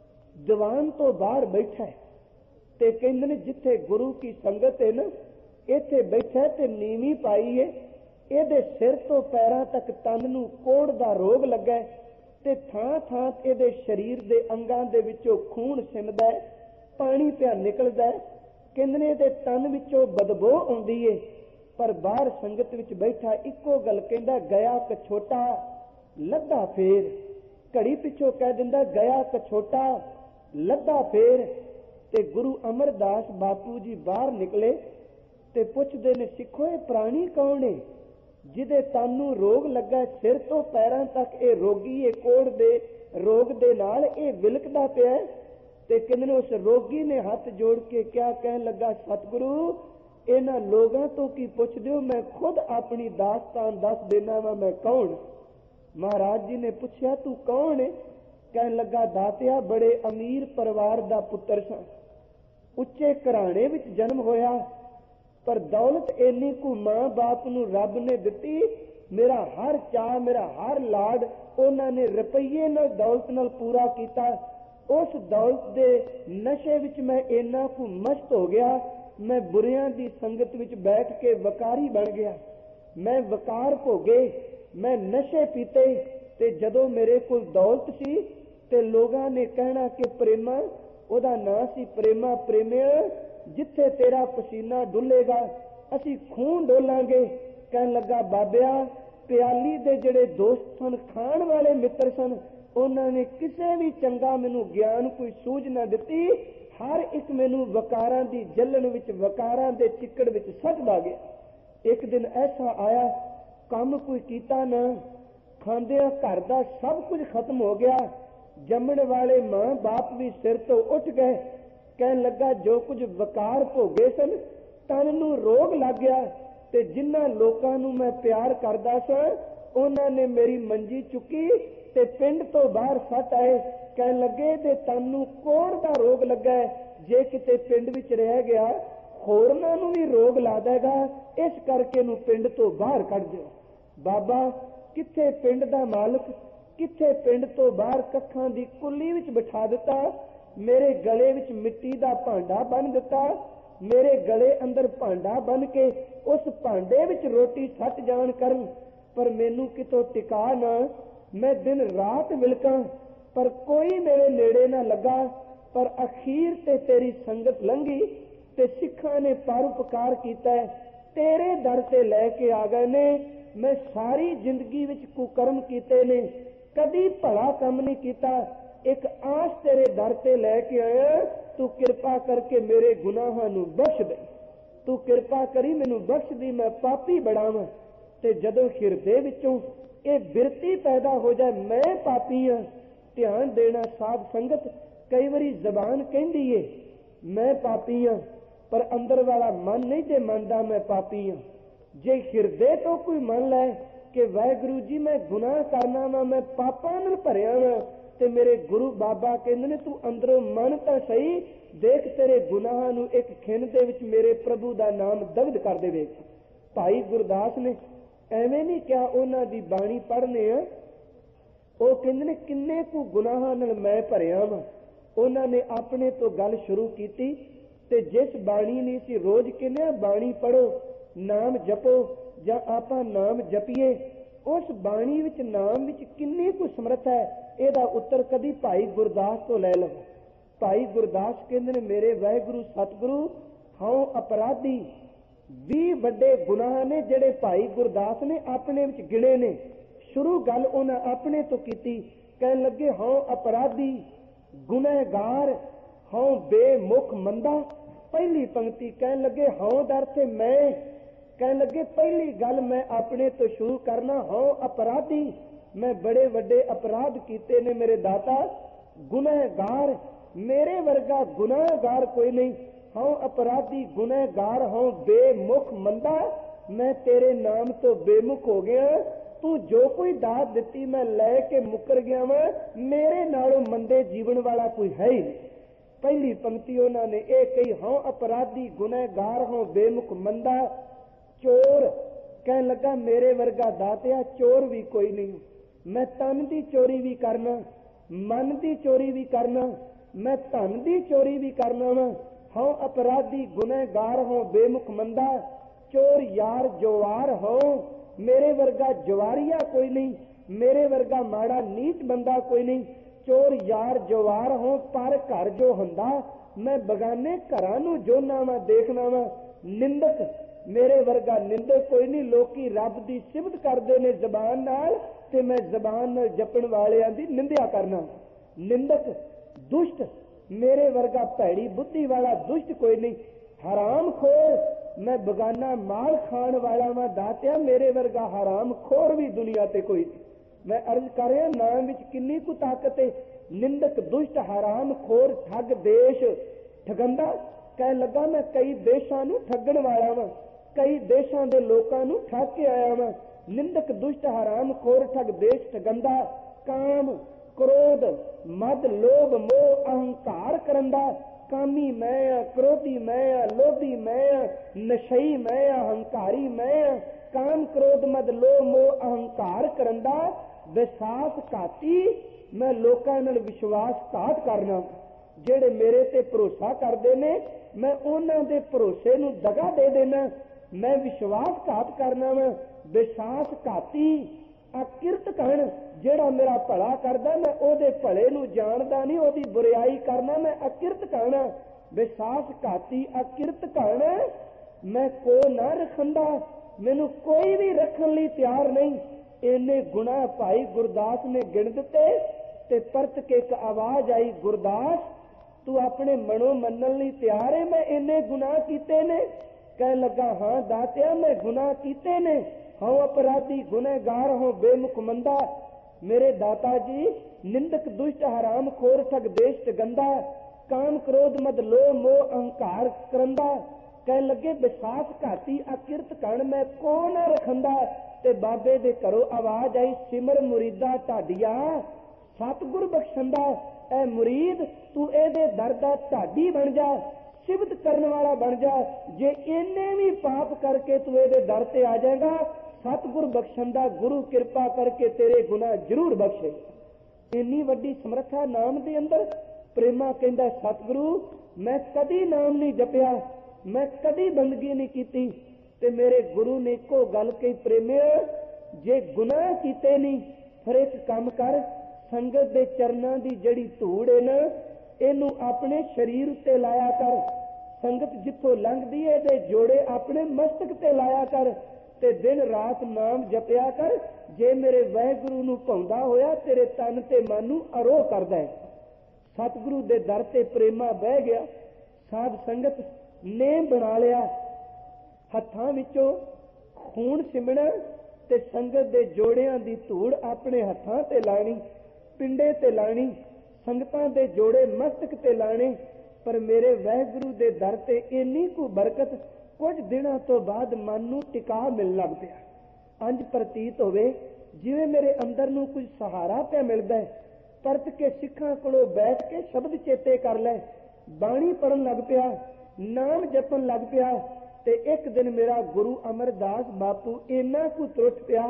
ਦੀਵਾਨ ਤੋਂ ਬਾਹਰ ਬੈਠਾ ਹੈ ਤੇ ਕਹਿੰਦੇ ਨੇ ਜਿੱਥੇ ਗੁਰੂ ਕੀ ਸੰਗਤ ਹੈ ਨਾ, ਇੱਥੇ ਬੈਠਾ ਤੇ ਨੀਵੀਂ ਪਾਈ ਹੈ, ਇਹਦੇ ਸਿਰ ਤੋਂ ਪੈਰਾਂ ਤੱਕ ਤਨ ਨੂੰ ਕੋੜ ਦਾ ਰੋਗ ਲੱਗਾ ਤੇ ਥਾਂ ਥਾਂ ਇਹਦੇ ਸਰੀਰ ਦੇ ਅੰਗਾਂ ਦੇ ਵਿੱਚੋਂ ਖੂਨ ਸਿੰਮਦਾ ਹੈ, ਪਾਣੀ ਪਿਆ ਨਿਕਲਦਾ ਹੈ। ਕਹਿੰਦੇ ਨੇ ਇਹਦੇ ਤਨ ਵਿੱਚੋਂ ਬਦਬੂ ਆਉਂਦੀ ਏ, ਪਰ ਬਾਹਰ ਸੰਗਤ ਵਿੱਚ ਬੈਠਾ ਇੱਕੋ ਗੱਲ ਕਹਿੰਦਾ, ਗਿਆ ਕਛੋਟਾ ਲੱਧਾ ਫੇਰ। ਘੜੀ ਪਿੱਛੋਂ ਕਹਿ ਦਿੰਦਾ, ਗਿਆ ਕਛੋਟਾ ਲੱਧਾ ਫੇਰ। ਤੇ ਗੁਰੂ ਅਮਰਦਾਸ ਬਾਪੂ ਜੀ ਬਾਹਰ ਨਿਕਲੇ ਤੇ ਪੁੱਛਦੇ ਨੇ, ਸਿੱਖੋ ਇਹ ਪ੍ਰਾਣੀ ਕੌਣ ਏ ਜਿਹਦੇ ਤਨ ਨੂੰ ਰੋਗ ਲੱਗਾ, ਸਿਰ ਤੋਂ ਪੈਰਾਂ ਤੱਕ ਇਹ ਰੋਗੀ ਏ, ਕੋੜ ਦੇ ਰੋਗ ਦੇ ਨਾਲ ਇਹ ਵਿਲਕਦਾ ਪਿਆ। ਤੇ ਕਹਿੰਦੇ ਨੇ ਉਸ ਰੋਗੀ ਨੇ ਹੱਥ ਜੋੜ ਕੇ ਕਿਆ ਕਹਿਣ ਲੱਗਾ, ਸਤਿਗੁਰੂ ਇਹਨਾਂ ਲੋਕਾਂ ਤੋਂ ਕੀ ਪੁੱਛਦੇ ਹੋ, ਮੈਂ ਖੁਦ ਆਪਣੀ ਦਾਸਤਾਨ ਦੱਸ ਦੇਣਾ ਵਾ ਮੈਂ ਕੌਣ। ਮਹਾਰਾਜ ਜੀ ਨੇ ਪੁੱਛਿਆ, ਤੂੰ ਕੌਣ ਹੈ? ਕਹਿਣ ਲੱਗਾ, ਦਾਤਿਆ ਬੜੇ ਅਮੀਰ ਪਰਿਵਾਰ ਦਾ ਪੁੱਤਰ ਸਾਂ, ਉੱਚੇ ਘਰਾਣੇ ਵਿੱਚ ਜਨਮ ਹੋਇਆ, ਪਰ ਦੌਲਤ ਇੰਨੀ ਕੁ ਮਾਂ ਬਾਪ ਨੂੰ ਰੱਬ ਨੇ ਦਿੱਤੀ, ਮੇਰਾ ਹਰ ਚਾਅ ਮੇਰਾ ਹਰ ਲਾਡ ਉਹਨਾਂ ਨੇ ਰੁਪਈਏ ਨਾਲ ਦੌਲਤ ਨਾਲ ਪੂਰਾ ਕੀਤਾ। ਉਸ ਦੌਲਤ ਦੇ ਨਸ਼ੇ ਵਿੱਚ ਮੈਂ ਇੰਨਾ ਕੁ ਮਸਤ ਹੋ ਗਿਆ, ਮੈਂ ਬੁਰਿਆਂ ਦੀ ਸੰਗਤ ਵਿੱਚ ਬੈਠ ਕੇ ਵਕਾਰੀ ਬਣ ਗਿਆ। ਮੈਂ ਵਕਾਰ ਭੋਗੇ, ਮੈਂ ਨਸ਼ੇ ਪੀਤੇ, ਤੇ ਜਦੋਂ ਮੇਰੇ ਕੋਲ ਦੌਲਤ ਸੀ ਤੇ ਲੋਕਾਂ ਨੇ ਕਹਿਣਾ ਕਿ ਪ੍ਰੇਮਾ, ਉਹਦਾ ਨਾਂ ਸੀ ਪ੍ਰੇਮਾ, ਪ੍ਰੇਮਿਆ ਜਿੱਥੇ ਤੇਰਾ ਪਸੀਨਾ ਡੁੱਲੇਗਾ ਅਸੀਂ ਖੂਨ ਡੋਲਾਂਗੇ। ਕਹਿਣ ਲੱਗਾ, ਬਾਬਿਆ ਪਿਆਲੀ ਦੇ ਜਿਹੜੇ ਦੋਸਤ ਸਨ, ਖਾਣ ਵਾਲੇ ਮਿੱਤਰ ਸਨ, ਉਹਨਾਂ ਨੇ ਕਿਸੇ ਵੀ ਚੰਗਾ ਮੈਨੂੰ ਗਿਆਨ ਕੋਈ ਸੂਝ ਨਾ ਦਿੱਤੀ, ਹਰ ਇੱਕ ਮੈਨੂੰ ਵਕਾਰਾਂ ਦੀ ਜਲਣ ਵਿੱਚ, ਵਕਾਰਾਂ ਦੇ ਚਿੱਕੜ ਵਿੱਚ ਸੱਟਦਾ ਗਿਆ। ਇੱਕ ਦਿਨ ਐਸਾ ਆਇਆ, ਕੰਮ ਕੋਈ ਕੀਤਾ ਨਾ, ਖਾਂਦਿਆਂ ਘਰ ਦਾ ਸਭ ਕੁਝ ਖਤਮ ਹੋ ਗਿਆ, ਜੰਮਣ ਵਾਲੇ ਮਾਂ ਬਾਪ ਵੀ ਸਿਰ ਤੋਂ ਉੱਠ ਗਏ। ਕਹਿਣ ਲੱਗਾ, ਜੋ ਕੁਝ ਵਕਾਰ ਭੋਗੇ ਸਨ, ਤਨ ਨੂੰ ਰੋਗ ਲੱਗ ਗਿਆ, ਤੇ ਜਿਨ੍ਹਾਂ ਲੋਕਾਂ ਨੂੰ ਮੈਂ ਪਿਆਰ ਕਰਦਾ ਸਾਂ ਉਹਨਾਂ ਨੇ ਮੇਰੀ ਮੰਜੀ ਚੁੱਕੀ ਤੇ ਪਿੰਡ ਤੋਂ ਬਾਹਰ ਸੱਟ ਆਏ। ਕਹਿਣ ਲੱਗੇ, ਤੇ ਤਨ ਨੂੰ ਕੋੜ ਦਾ ਰੋਗ ਲੱਗਾ, ਜੇ ਕਿਤੇ ਪਿੰਡ ਵਿੱਚ ਰਹਿ ਗਿਆ ਹੋਰਨਾਂ ਨੂੰ ਵੀ ਰੋਗ ਲਾ ਦੇਗਾ, ਇਸ ਕਰਕੇ ਇਹਨੂੰ ਪਿੰਡ ਤੋਂ ਬਾਹਰ ਕੱਢ ਦਿਓ। ਬਾਬਾ ਕਿੱਥੇ ਪਿੰਡ ਦਾ ਮਾਲਕ, ਕਿੱਥੇ ਪਿੰਡ ਤੋਂ ਬਾਹਰ ਕੱਖਾਂ ਦੀ ਕੁੱਲੀ ਵਿੱਚ ਬਿਠਾ ਦਿੱਤਾ, ਮੇਰੇ ਗਲੇ ਵਿੱਚ ਮਿੱਟੀ ਦਾ ਭਾਂਡਾ ਬੰਨ ਦਿੱਤਾ, ਮੇਰੇ ਗਲੇ ਅੰਦਰ ਭਾਂਡਾ ਬੰਨ ਕੇ ਉਸ ਭਾਂਡੇ ਵਿੱਚ ਰੋਟੀ ਸੱਟ ਜਾਣ ਕਰਨ, ਪਰ ਮੈਨੂੰ ਕਿਤੋਂ ਟਿਕਾ ਨਾ, ਮੈਂ ਦਿਨ ਰਾਤ ਵਿਲਕਾਂ, ਪਰ ਕੋਈ ਮੇਰੇ ਨੇੜੇ ਨਾ ਲੱਗਾ। ਪਰ ਅਖੀਰ ਤੇ ਤੇਰੀ ਸੰਗਤ ਲੰਘੀ ਤੇ ਸਿੱਖਾਂ ਨੇ ਪਰਉਪਕਾਰ ਕੀਤਾ, ਤੇਰੇ ਦਰ ਤੇ ਲੈ ਕੇ ਆ ਗਏ ਨੇ। ਮੈਂ ਸਾਰੀ ਜ਼ਿੰਦਗੀ ਵਿੱਚ ਕੁਕਰਮ ਕੀਤੇ ਨੇ, ਕਦੀ ਭਲਾ ਕੰਮ ਨਹੀਂ ਕੀਤਾ, ਇੱਕ ਆਸ ਤੇਰੇ ਦਰ ਤੇ ਲੈ ਕੇ ਆਇਆ, ਤੂੰ ਕਿਰਪਾ ਕਰਕੇ ਮੇਰੇ ਗੁਨਾਹਾਂ ਨੂੰ ਬਖਸ਼ ਦੇ, ਤੂੰ ਕਿਰਪਾ ਕਰੀ ਮੈਨੂੰ ਬਖਸ਼ ਦੀ, ਮੈਂ ਪਾਪੀ ਬੜਾ ਵਾਂ। ਤੇ ਜਦੋਂ ਹਿਰਦੇ ਵਿੱਚੋਂ ਇਹ ਬਿਰਤੀ ਪੈਦਾ ਹੋ ਜਾਏ, ਮੈਂ ਪਾਪੀ ਹਾਂ, ਧਿਆਨ ਦੇਣਾ ਸਾਧ ਸੰਗਤ, ਕਈ ਵਾਰੀ ਜ਼ਬਾਨ ਕਹਿੰਦੀ ਏ ਮੈਂ ਪਾਪੀ ਹਾਂ, ਪਰ ਅੰਦਰ ਵਾਲਾ ਮਨ ਨਹੀਂ ਜੇ ਮੰਨਦਾ ਮੈਂ ਪਾਪੀ ਹਾਂ। ਜੇ ਹਿਰਦੇ ਤੋਂ ਕੋਈ ਮੰਨ ਲੈ ਕਿ ਵਾਹਿਗੁਰੂ ਜੀ ਮੈਂ ਗੁਨਾਹ ਕਰਨਾ ਵਾ, ਮੈਂ ਪਾਪਾਂ ਨਾਲ ਭਰਿਆ ਵਾ, ਤੇ ਮੇਰੇ ਗੁਰੂ ਬਾਬਾ ਕਹਿੰਦੇ ਨੇ ਤੂੰ ਅੰਦਰੋਂ ਮਨ ਤਾਂ ਸਹੀ, ਦੇਖ ਤੇਰੇ ਗੁਨਾਹਾਂ ਨੂੰ ਇੱਕ ਖਿੰਨ ਦੇ ਵਿੱਚ ਮੇਰੇ ਪ੍ਰਭੂ ਦਾ ਨਾਮ ਦਗਧ ਕਰ ਦੇਵੇ। ਭਾਈ ਗੁਰਦਾਸ ਨੇ ਐਵੇਂ ਨਹੀਂ ਕਿਹਾ ਉਹਨਾਂ ਦੀ ਬਾਣੀ ਪੜ੍ਹਨੇ ਆ, ਉਹ ਕਹਿੰਦੇ ਨੇ ਕਿੰਨੇ ਕੁ ਗੁਨਾਹਾਂ ਨਾਲ ਮੈਂ ਭਰਿਆ ਵਾਂ। ਉਹਨਾਂ ਨੇ ਆਪਣੇ ਤੋਂ ਗੱਲ ਸ਼ੁਰੂ ਕੀਤੀ ਤੇ ਜਿਸ ਬਾਣੀ ਨੇ ਸੀ ਰੋਜ਼ ਕਹਿੰਦੇ ਬਾਣੀ ਪੜ੍ਹੋ, ਨਾਮ ਜਪੋ ਜਾਂ ਆਪਾਂ ਨਾਮ ਜਪੀਏ, ਉਸ ਬਾਣੀ ਵਿੱਚ ਨਾਮ ਵਿੱਚ ਕਿੰਨੀ ਕੁ ਸਮਰੱਥ ਹੈ, ਇਹਦਾ ਉੱਤਰ ਕਦੀ ਭਾਈ ਗੁਰਦਾਸ ਤੋਂ ਲੈ ਲਓ। ਭਾਈ ਗੁਰਦਾਸ ਕਹਿੰਦੇ ਨੇ ਮੇਰੇ ਵਾਹਿਗੁਰੂ ਸਤਿਗੁਰੂ ਹਉ ਅਪਰਾਧੀ। ਵੀਹ ਵੱਡੇ ਗੁਨਾਹ ਨੇ ਜਿਹੜੇ ਭਾਈ ਗੁਰਦਾਸ ਨੇ ਆਪਣੇ ਵਿੱਚ ਗਿਣੇ ਨੇ। ਸ਼ੁਰੂ ਗੱਲ ਉਹਨਾਂ ਆਪਣੇ ਤੋਂ ਕੀਤੀ, ਕਹਿਣ ਲੱਗੇ ਹਉ ਅਪਰਾਧੀ, ਗੁਨਹਗਾਰ, ਹਉ ਬੇਮੁਖ ਮੰਦਾ। ਪਹਿਲੀ ਪੰਕਤੀ ਕਹਿਣ ਲੱਗੇ ਹਉ ਦਾ ਅਰਥ ਮੈਂ, ਕਹਿਣ ਲੱਗੇ ਪਹਿਲੀ ਗੱਲ ਮੈਂ ਆਪਣੇ ਤੋਂ ਸ਼ੁਰੂ ਕਰਨਾ, ਹਉ ਅਪਰਾਧੀ, ਮੈਂ ਬੜੇ ਵੱਡੇ ਅਪਰਾਧ ਕੀਤੇ ਨੇ ਮੇਰੇ ਦਾਤਾ। ਗੁਨਹਗਾਰ, ਮੇਰੇ ਵਰਗਾ ਗੁਨਾਹਗਾਰ ਕੋਈ ਨਹੀਂ। ਹਉ ਅਪਰਾਧੀ, ਗੁਨਹਗਾਰ, ਹਉ ਬੇਮੁਖ ਮੰਦਾ, ਮੈਂ ਤੇਰੇ ਨਾਮ ਤੋਂ ਬੇਮੁਖ ਹੋ ਗਿਆ। ਤੂੰ ਜੋ ਕੋਈ ਦਾਤ ਦਿੱਤੀ ਮੈਂ ਲੈ ਕੇ ਮੁੱਕਰ ਗਿਆ ਵਾਂ, ਮੇਰੇ ਨਾਲੋਂ ਮੰਦੇ ਜੀਵਨ ਵਾਲਾ ਕੋਈ ਹੈ ਹੀ ਨਹੀਂ। ਪਹਿਲੀ ਪੰਕਤੀ ਉਹਨਾਂ ਨੇ ਇਹ ਕਹੀ, ਹਉ ਅਪਰਾਧੀ, ਗੁਨਹਗਾਰ, ਹਉ ਬੇਮੁਖ ਮੰਦਾ। ਚੋਰ, ਕਹਿਣ ਲੱਗਾ ਮੇਰੇ ਵਰਗਾ ਦਾਤਿਆ ਚੋਰ ਵੀ ਕੋਈ ਨਹੀਂ। ਮੈਂ ਤਨ ਦੀ ਚੋਰੀ ਵੀ ਕਰਨਾ, ਮਨ ਦੀ ਚੋਰੀ ਵੀ ਕਰਨਾ, ਮੈਂ ਧਨ ਦੀ ਚੋਰੀ ਵੀ ਕਰਨਾ ਵਾ। ਹਉ ਅਪਰਾਧੀ, ਗੁਨਹਗਾਰ, ਹਉ ਬੇਮੁਖ ਮੰਦਾ। ਚੋਰ ਯਾਰ ਜਵਾਰ ਹੋ, ਮੇਰੇ ਵਰਗਾ ਜਵਾਰੀਆ ਕੋਈ ਨਹੀਂ, ਮੇਰੇ ਵਰਗਾ ਮਾੜਾ ਨੀਚ ਬੰਦਾ ਕੋਈ ਨਹੀਂ। ਚੋਰ ਯਾਰ ਜਵਾਰ ਹੋ, ਪਰ ਘਰ ਜੋ ਹੁੰਦਾ, ਮੈਂ ਬਗਾਨੇ ਘਰਾਂ ਨੂੰ ਜੋਨਾ ਵਾ ਦੇਖਣਾ ਵਾ। ਨਿੰਦਕ, ਮੇਰੇ ਵਰਗਾ ਨਿੰਦਕ ਕੋਈ ਨਹੀਂ। ਲੋਕੀ ਰੱਬ ਦੀ ਸਿਫਤ ਕਰਦੇ ਨੇ ਜ਼ਬਾਨ ਨਾਲ ਤੇ ਮੈਂ ਜ਼ਬਾਨ ਨਾਲ ਜਪਣ ਵਾਲਿਆਂ ਦੀ ਨਿੰਦਿਆ ਕਰਨਾ। ਨਿੰਦਕ, ਦੁਸ਼ਟ, ਮੇਰੇ ਵਰਗਾ ਭੈੜੀ ਬੁੱਧੀ ਵਾਲਾ ਦੁਸ਼ਟ ਕੋਈ ਨਹੀਂ। ਹਰਾਮ ਖੋਰ, ਮੈਂ ਬਗਾਨਾ ਮਾਲ ਖਾਣ ਵਾਲਾ ਵਾਂ ਦਾਤਿਆ, ਮੇਰੇ ਵਰਗਾ ਹਰਾਮ ਖੋਰ ਵੀ ਦੁਨੀਆ ਤੇ ਕੋਈ ਨਹੀਂ। ਮੈਂ ਅਰਜ਼ ਕਰ ਰਿਹਾ ਨਾਮ ਵਿੱਚ ਕਿੰਨੀ ਕੁ ਤਾਕਤ ਹੈ। ਨਿੰਦਕ, ਦੁਸ਼ਟ, ਹਰਾਮ ਖੋਰ, ਠੱਗ, ਦੇਸ਼ ਠਗੰਦਾ। ਕਹਿਣ ਲੱਗਾ ਮੈਂ ਕਈ ਦੇਸ਼ਾਂ ਨੂੰ ਠੱਗਣ ਵਾਲਾ ਵਾਂ, ਕਈ ਦੇਸ਼ਾਂ ਦੇ ਲੋਕਾਂ ਨੂੰ ਠੱਗ ਕੇ ਆਇਆ ਵਾਂ। ਨਿੰਦਕ, ਦੁਸ਼ਟ, ਹਰਾਮ ਖੋਰ, ਠੱਗ, ਦੇਸ਼ ਠਗੰਦਾ। ਕਾਮ, ਕ੍ਰੋਧ, ਮਦ, ਲੋਭ, ਮੋਹ, ਅਹੰਕਾਰ ਕਰੰਦਾ। ਕਾਮੀ ਮੈਂ ਆ, ਕ੍ਰੋਧੀ ਮੈਂ ਆ, ਲੋਭੀ ਮੈਂ ਆ, ਨਸ਼ਈ ਮੈਂ ਆ, ਹੰਕਾਰੀ ਮੈਂ ਆ। ਕਾਮ, ਕ੍ਰੋਧ, ਮਦ, ਲੋਭ, ਮੋਹ, ਅਹੰਕਾਰ ਕਰੰਦਾ। ਵਿਸ਼ਵਾਸ ਘਾਤੀ, ਮੈਂ ਲੋਕਾਂ ਨਾਲ ਵਿਸ਼ਵਾਸ ਘਾਤ ਕਰਨਾ। ਜਿਹੜੇ ਮੇਰੇ ਤੇ ਭਰੋਸਾ ਕਰਦੇ ਨੇ ਮੈਂ ਉਹਨਾਂ ਦੇ ਭਰੋਸੇ ਨੂੰ ਦਗਾ ਦੇ ਦੇਣਾ, ਮੈਂ ਵਿਸ਼ਵਾਸ ਘਾਤ ਕਰਨਾ ਵਾ। ਵਿਸ਼ਵਾਸ ਘਾਤੀ, ਅਕਿਰਤ ਕਹਿਣ, ਜਿਹੜਾ ਮੇਰਾ ਭਲਾ ਕਰਦਾ ਮੈਂ ਉਹਦੇ ਭਲੇ ਨੂੰ ਜਾਣਦਾ ਨਹੀਂ, ਉਹਦੀ ਬੁਰਾਈ ਕਰਨਾ, ਮੈਂ ਅਕਿਰਤ ਕਹਿਣਾ। ਵਿਸ਼ਵਾਸ ਘਾਤੀ, ਅਕਿਰਤ ਕਹਿਣਾ, ਮੈਂ ਕੋ ਨਾ ਰਖੰਦਾ, ਮੈਨੂੰ ਕੋਈ ਵੀ ਰੱਖਣ ਲਈ ਤਿਆਰ ਨਹੀਂ। ਇੰਨੇ ਗੁਨਾਹ ਭਾਈ ਗੁਰਦਾਸ ਨੇ ਗਿਣ ਦਿੱਤੇ ਤੇ ਪਰਤ ਕੇ ਇੱਕ ਆਵਾਜ਼ ਆਈ, ਗੁਰਦਾਸ ਤੂੰ ਆਪਣੇ ਮਨੋਂ ਮੰਨਣ ਲਈ ਤਿਆਰ ਹੈ ਮੈਂ ਇੰਨੇ ਗੁਨਾਹ ਕੀਤੇ ਨੇ? ਕਹਿਣ ਲੱਗਾ ਹਾਂ ਦਾਤਿਆ ਮੈਂ ਗੁਨਾਹ ਕੀਤੇ ਨੇ। ਹਉ ਅਪਰਾਧੀ, ਗੁਨਹਗਾਰ, ਹਉ ਬੇਮੁਖ ਮੰਦਾ। ਮੇਰੇ ਦਾਤਾ ਜੀ, ਨਿੰਦਕ, ਦੁਸ਼ਟ, ਹਰਾਮ ਖੋਰ, ਠੱਗ, ਦੇਸ਼ ਗੰਦਾ। ਕਾਮ, ਕ੍ਰੋਧ, ਮਦ, ਲੋਭ, ਮੋਹ, ਅਹੰਕਾਰ ਕਰੰਦਾ। ਕਹਿਣ ਲੱਗੇ ਵਿਸ਼ਵਾਸ ਘਾਤੀ, ਅਕਿਰਤ ਕਣ, ਮੈਂ ਕੋ ਨਾ ਰਖੰਦਾ। ਤੇ ਬਾਬੇ ਦੇ ਘਰੋਂ ਆਵਾਜ਼ ਆਈ, ਸਿਮਰ ਮੁਰੀਦਾ ਢਾਡੀਆ, ਸਤਿਗੁਰ ਬਖਸ਼ੰਦਾ। ਐ ਮੁਰੀਦ ਤੂੰ ਇਹਦੇ ਦਰ ਦਾ ਢਾਡੀ ਬਣ ਜਾ, ਸਿਫਤ ਕਰਨ ਵਾਲਾ ਬਣ ਜਾ। ਜੇ ਇਹਨੇ ਵੀ ਪਾਪ ਕਰਕੇ ਤੂੰ ਇਹਦੇ ਦਰ ਤੇ ਆ ਜਾਏਗਾ, ਸਤਿਗੁਰ ਬਖਸ਼ੰਦਾ, ਗੁਰੂ ਕਿਰਪਾ ਕਰਕੇ ਤੇਰੇ ਗੁਨਾਹ ਜ਼ਰੂਰ ਬਖਸ਼ੇ। ਇੰਨੀ ਵੱਡੀ ਸਮਰੱਥਾ ਨਾਮ ਦੇ ਅੰਦਰ। ਪ੍ਰੇਮਾ ਕਹਿੰਦਾ ਸਤਿਗੁਰੂ ਮੈਂ ਕਦੀ ਨਾਮ ਨਹੀਂ ਜਪਿਆ, ਮੈਂ ਕਦੀ ਬੰਦਗੀ ਨਹੀਂ ਕੀਤੀ। ਤੇ ਮੇਰੇ ਗੁਰੂ ਨੇ ਇੱਕੋ ਗੱਲ ਕਹੀ, ਪ੍ਰੇਮਿਆ ਜੇ ਗੁਨਾਹ ਕੀਤੇ ਨਹੀਂ ਫਿਰ ਇੱਕ ਕੰਮ ਕਰ, ਸੰਗਤ ਦੇ ਚਰਨਾਂ ਦੀ ਜਿਹੜੀ ਧੂੜ ਹੈ ਨਾ ਇਹਨੂੰ ਆਪਣੇ ਸਰੀਰ ਉੱਤੇ ਲਾਇਆ ਕਰ। ਸੰਗਤ ਜਿੱਥੋਂ ਲੰਘਦੀ ਹੈ ਇਹਦੇ ਜੋੜੇ ਆਪਣੇ ਮਸਤਕ ਤੇ ਲਾਇਆ ਕਰ ਤੇ ਦਿਨ ਰਾਤ ਨਾਮ ਜਪਿਆ ਕਰ। ਜੇ ਮੇਰੇ ਵਾਹਿਗੁਰੂ ਨੂੰ ਭਾਉਂਦਾ ਹੋਇਆ ਤੇਰੇ ਤਨ ਤੇ ਮਨ ਨੂੰ ਅਰੋਹ ਕਰਦਾ ਹੈ। ਸਤਿਗੁਰੂ ਦੇ ਦਰ ਤੇ ਪ੍ਰੇਮਾ ਬਹਿ ਗਿਆ। ਸਾਧ ਸੰਗਤ ਨੇ ਬਣਾ ਲਿਆ, ਹੱਥਾਂ ਵਿੱਚੋਂ ਖੂਨ ਸਿਮਣਾ ਤੇ ਸੰਗਤ ਦੇ ਜੋੜਿਆਂ ਦੀ ਧੂੜ ਆਪਣੇ ਹੱਥਾਂ ਤੇ ਲਾਣੀ, ਪਿੰਡੇ ਤੇ ਲਾਣੀ, ਸੰਗਤਾਂ ਦੇ ਜੋੜੇ ਮਸਤਕ ਤੇ ਲਾਣੇ। ਪਰ ਮੇਰੇ ਵਾਹਿਗੁਰੂ ਦੇ ਦਰ ਤੇ ਇੰਨੀ ਕੁ ਬਰਕਤ, ਕੁਝ ਦਿਨਾਂ ਤੋਂ ਬਾਅਦ ਮਨ ਨੂੰ ਟਿਕਾ ਮਿਲਣ ਲੱਗ ਪਿਆ। ਇੰਜ ਪ੍ਰਤੀਤ ਹੋਵੇ ਜਿਵੇਂ ਮੇਰੇ ਅੰਦਰ ਨੂੰ ਕੁਝ ਸਹਾਰਾ ਪਿਆ ਮਿਲਦਾ ਹੈ। परत के सिखां कोलों बैठ के शब्द चेते कर लै, बाणी पढ़न लग पिया, नाम जपन लग पिया। ते एक दिन मेरा गुरु अमरदास बापू इन्ना कु त्रुट पिया,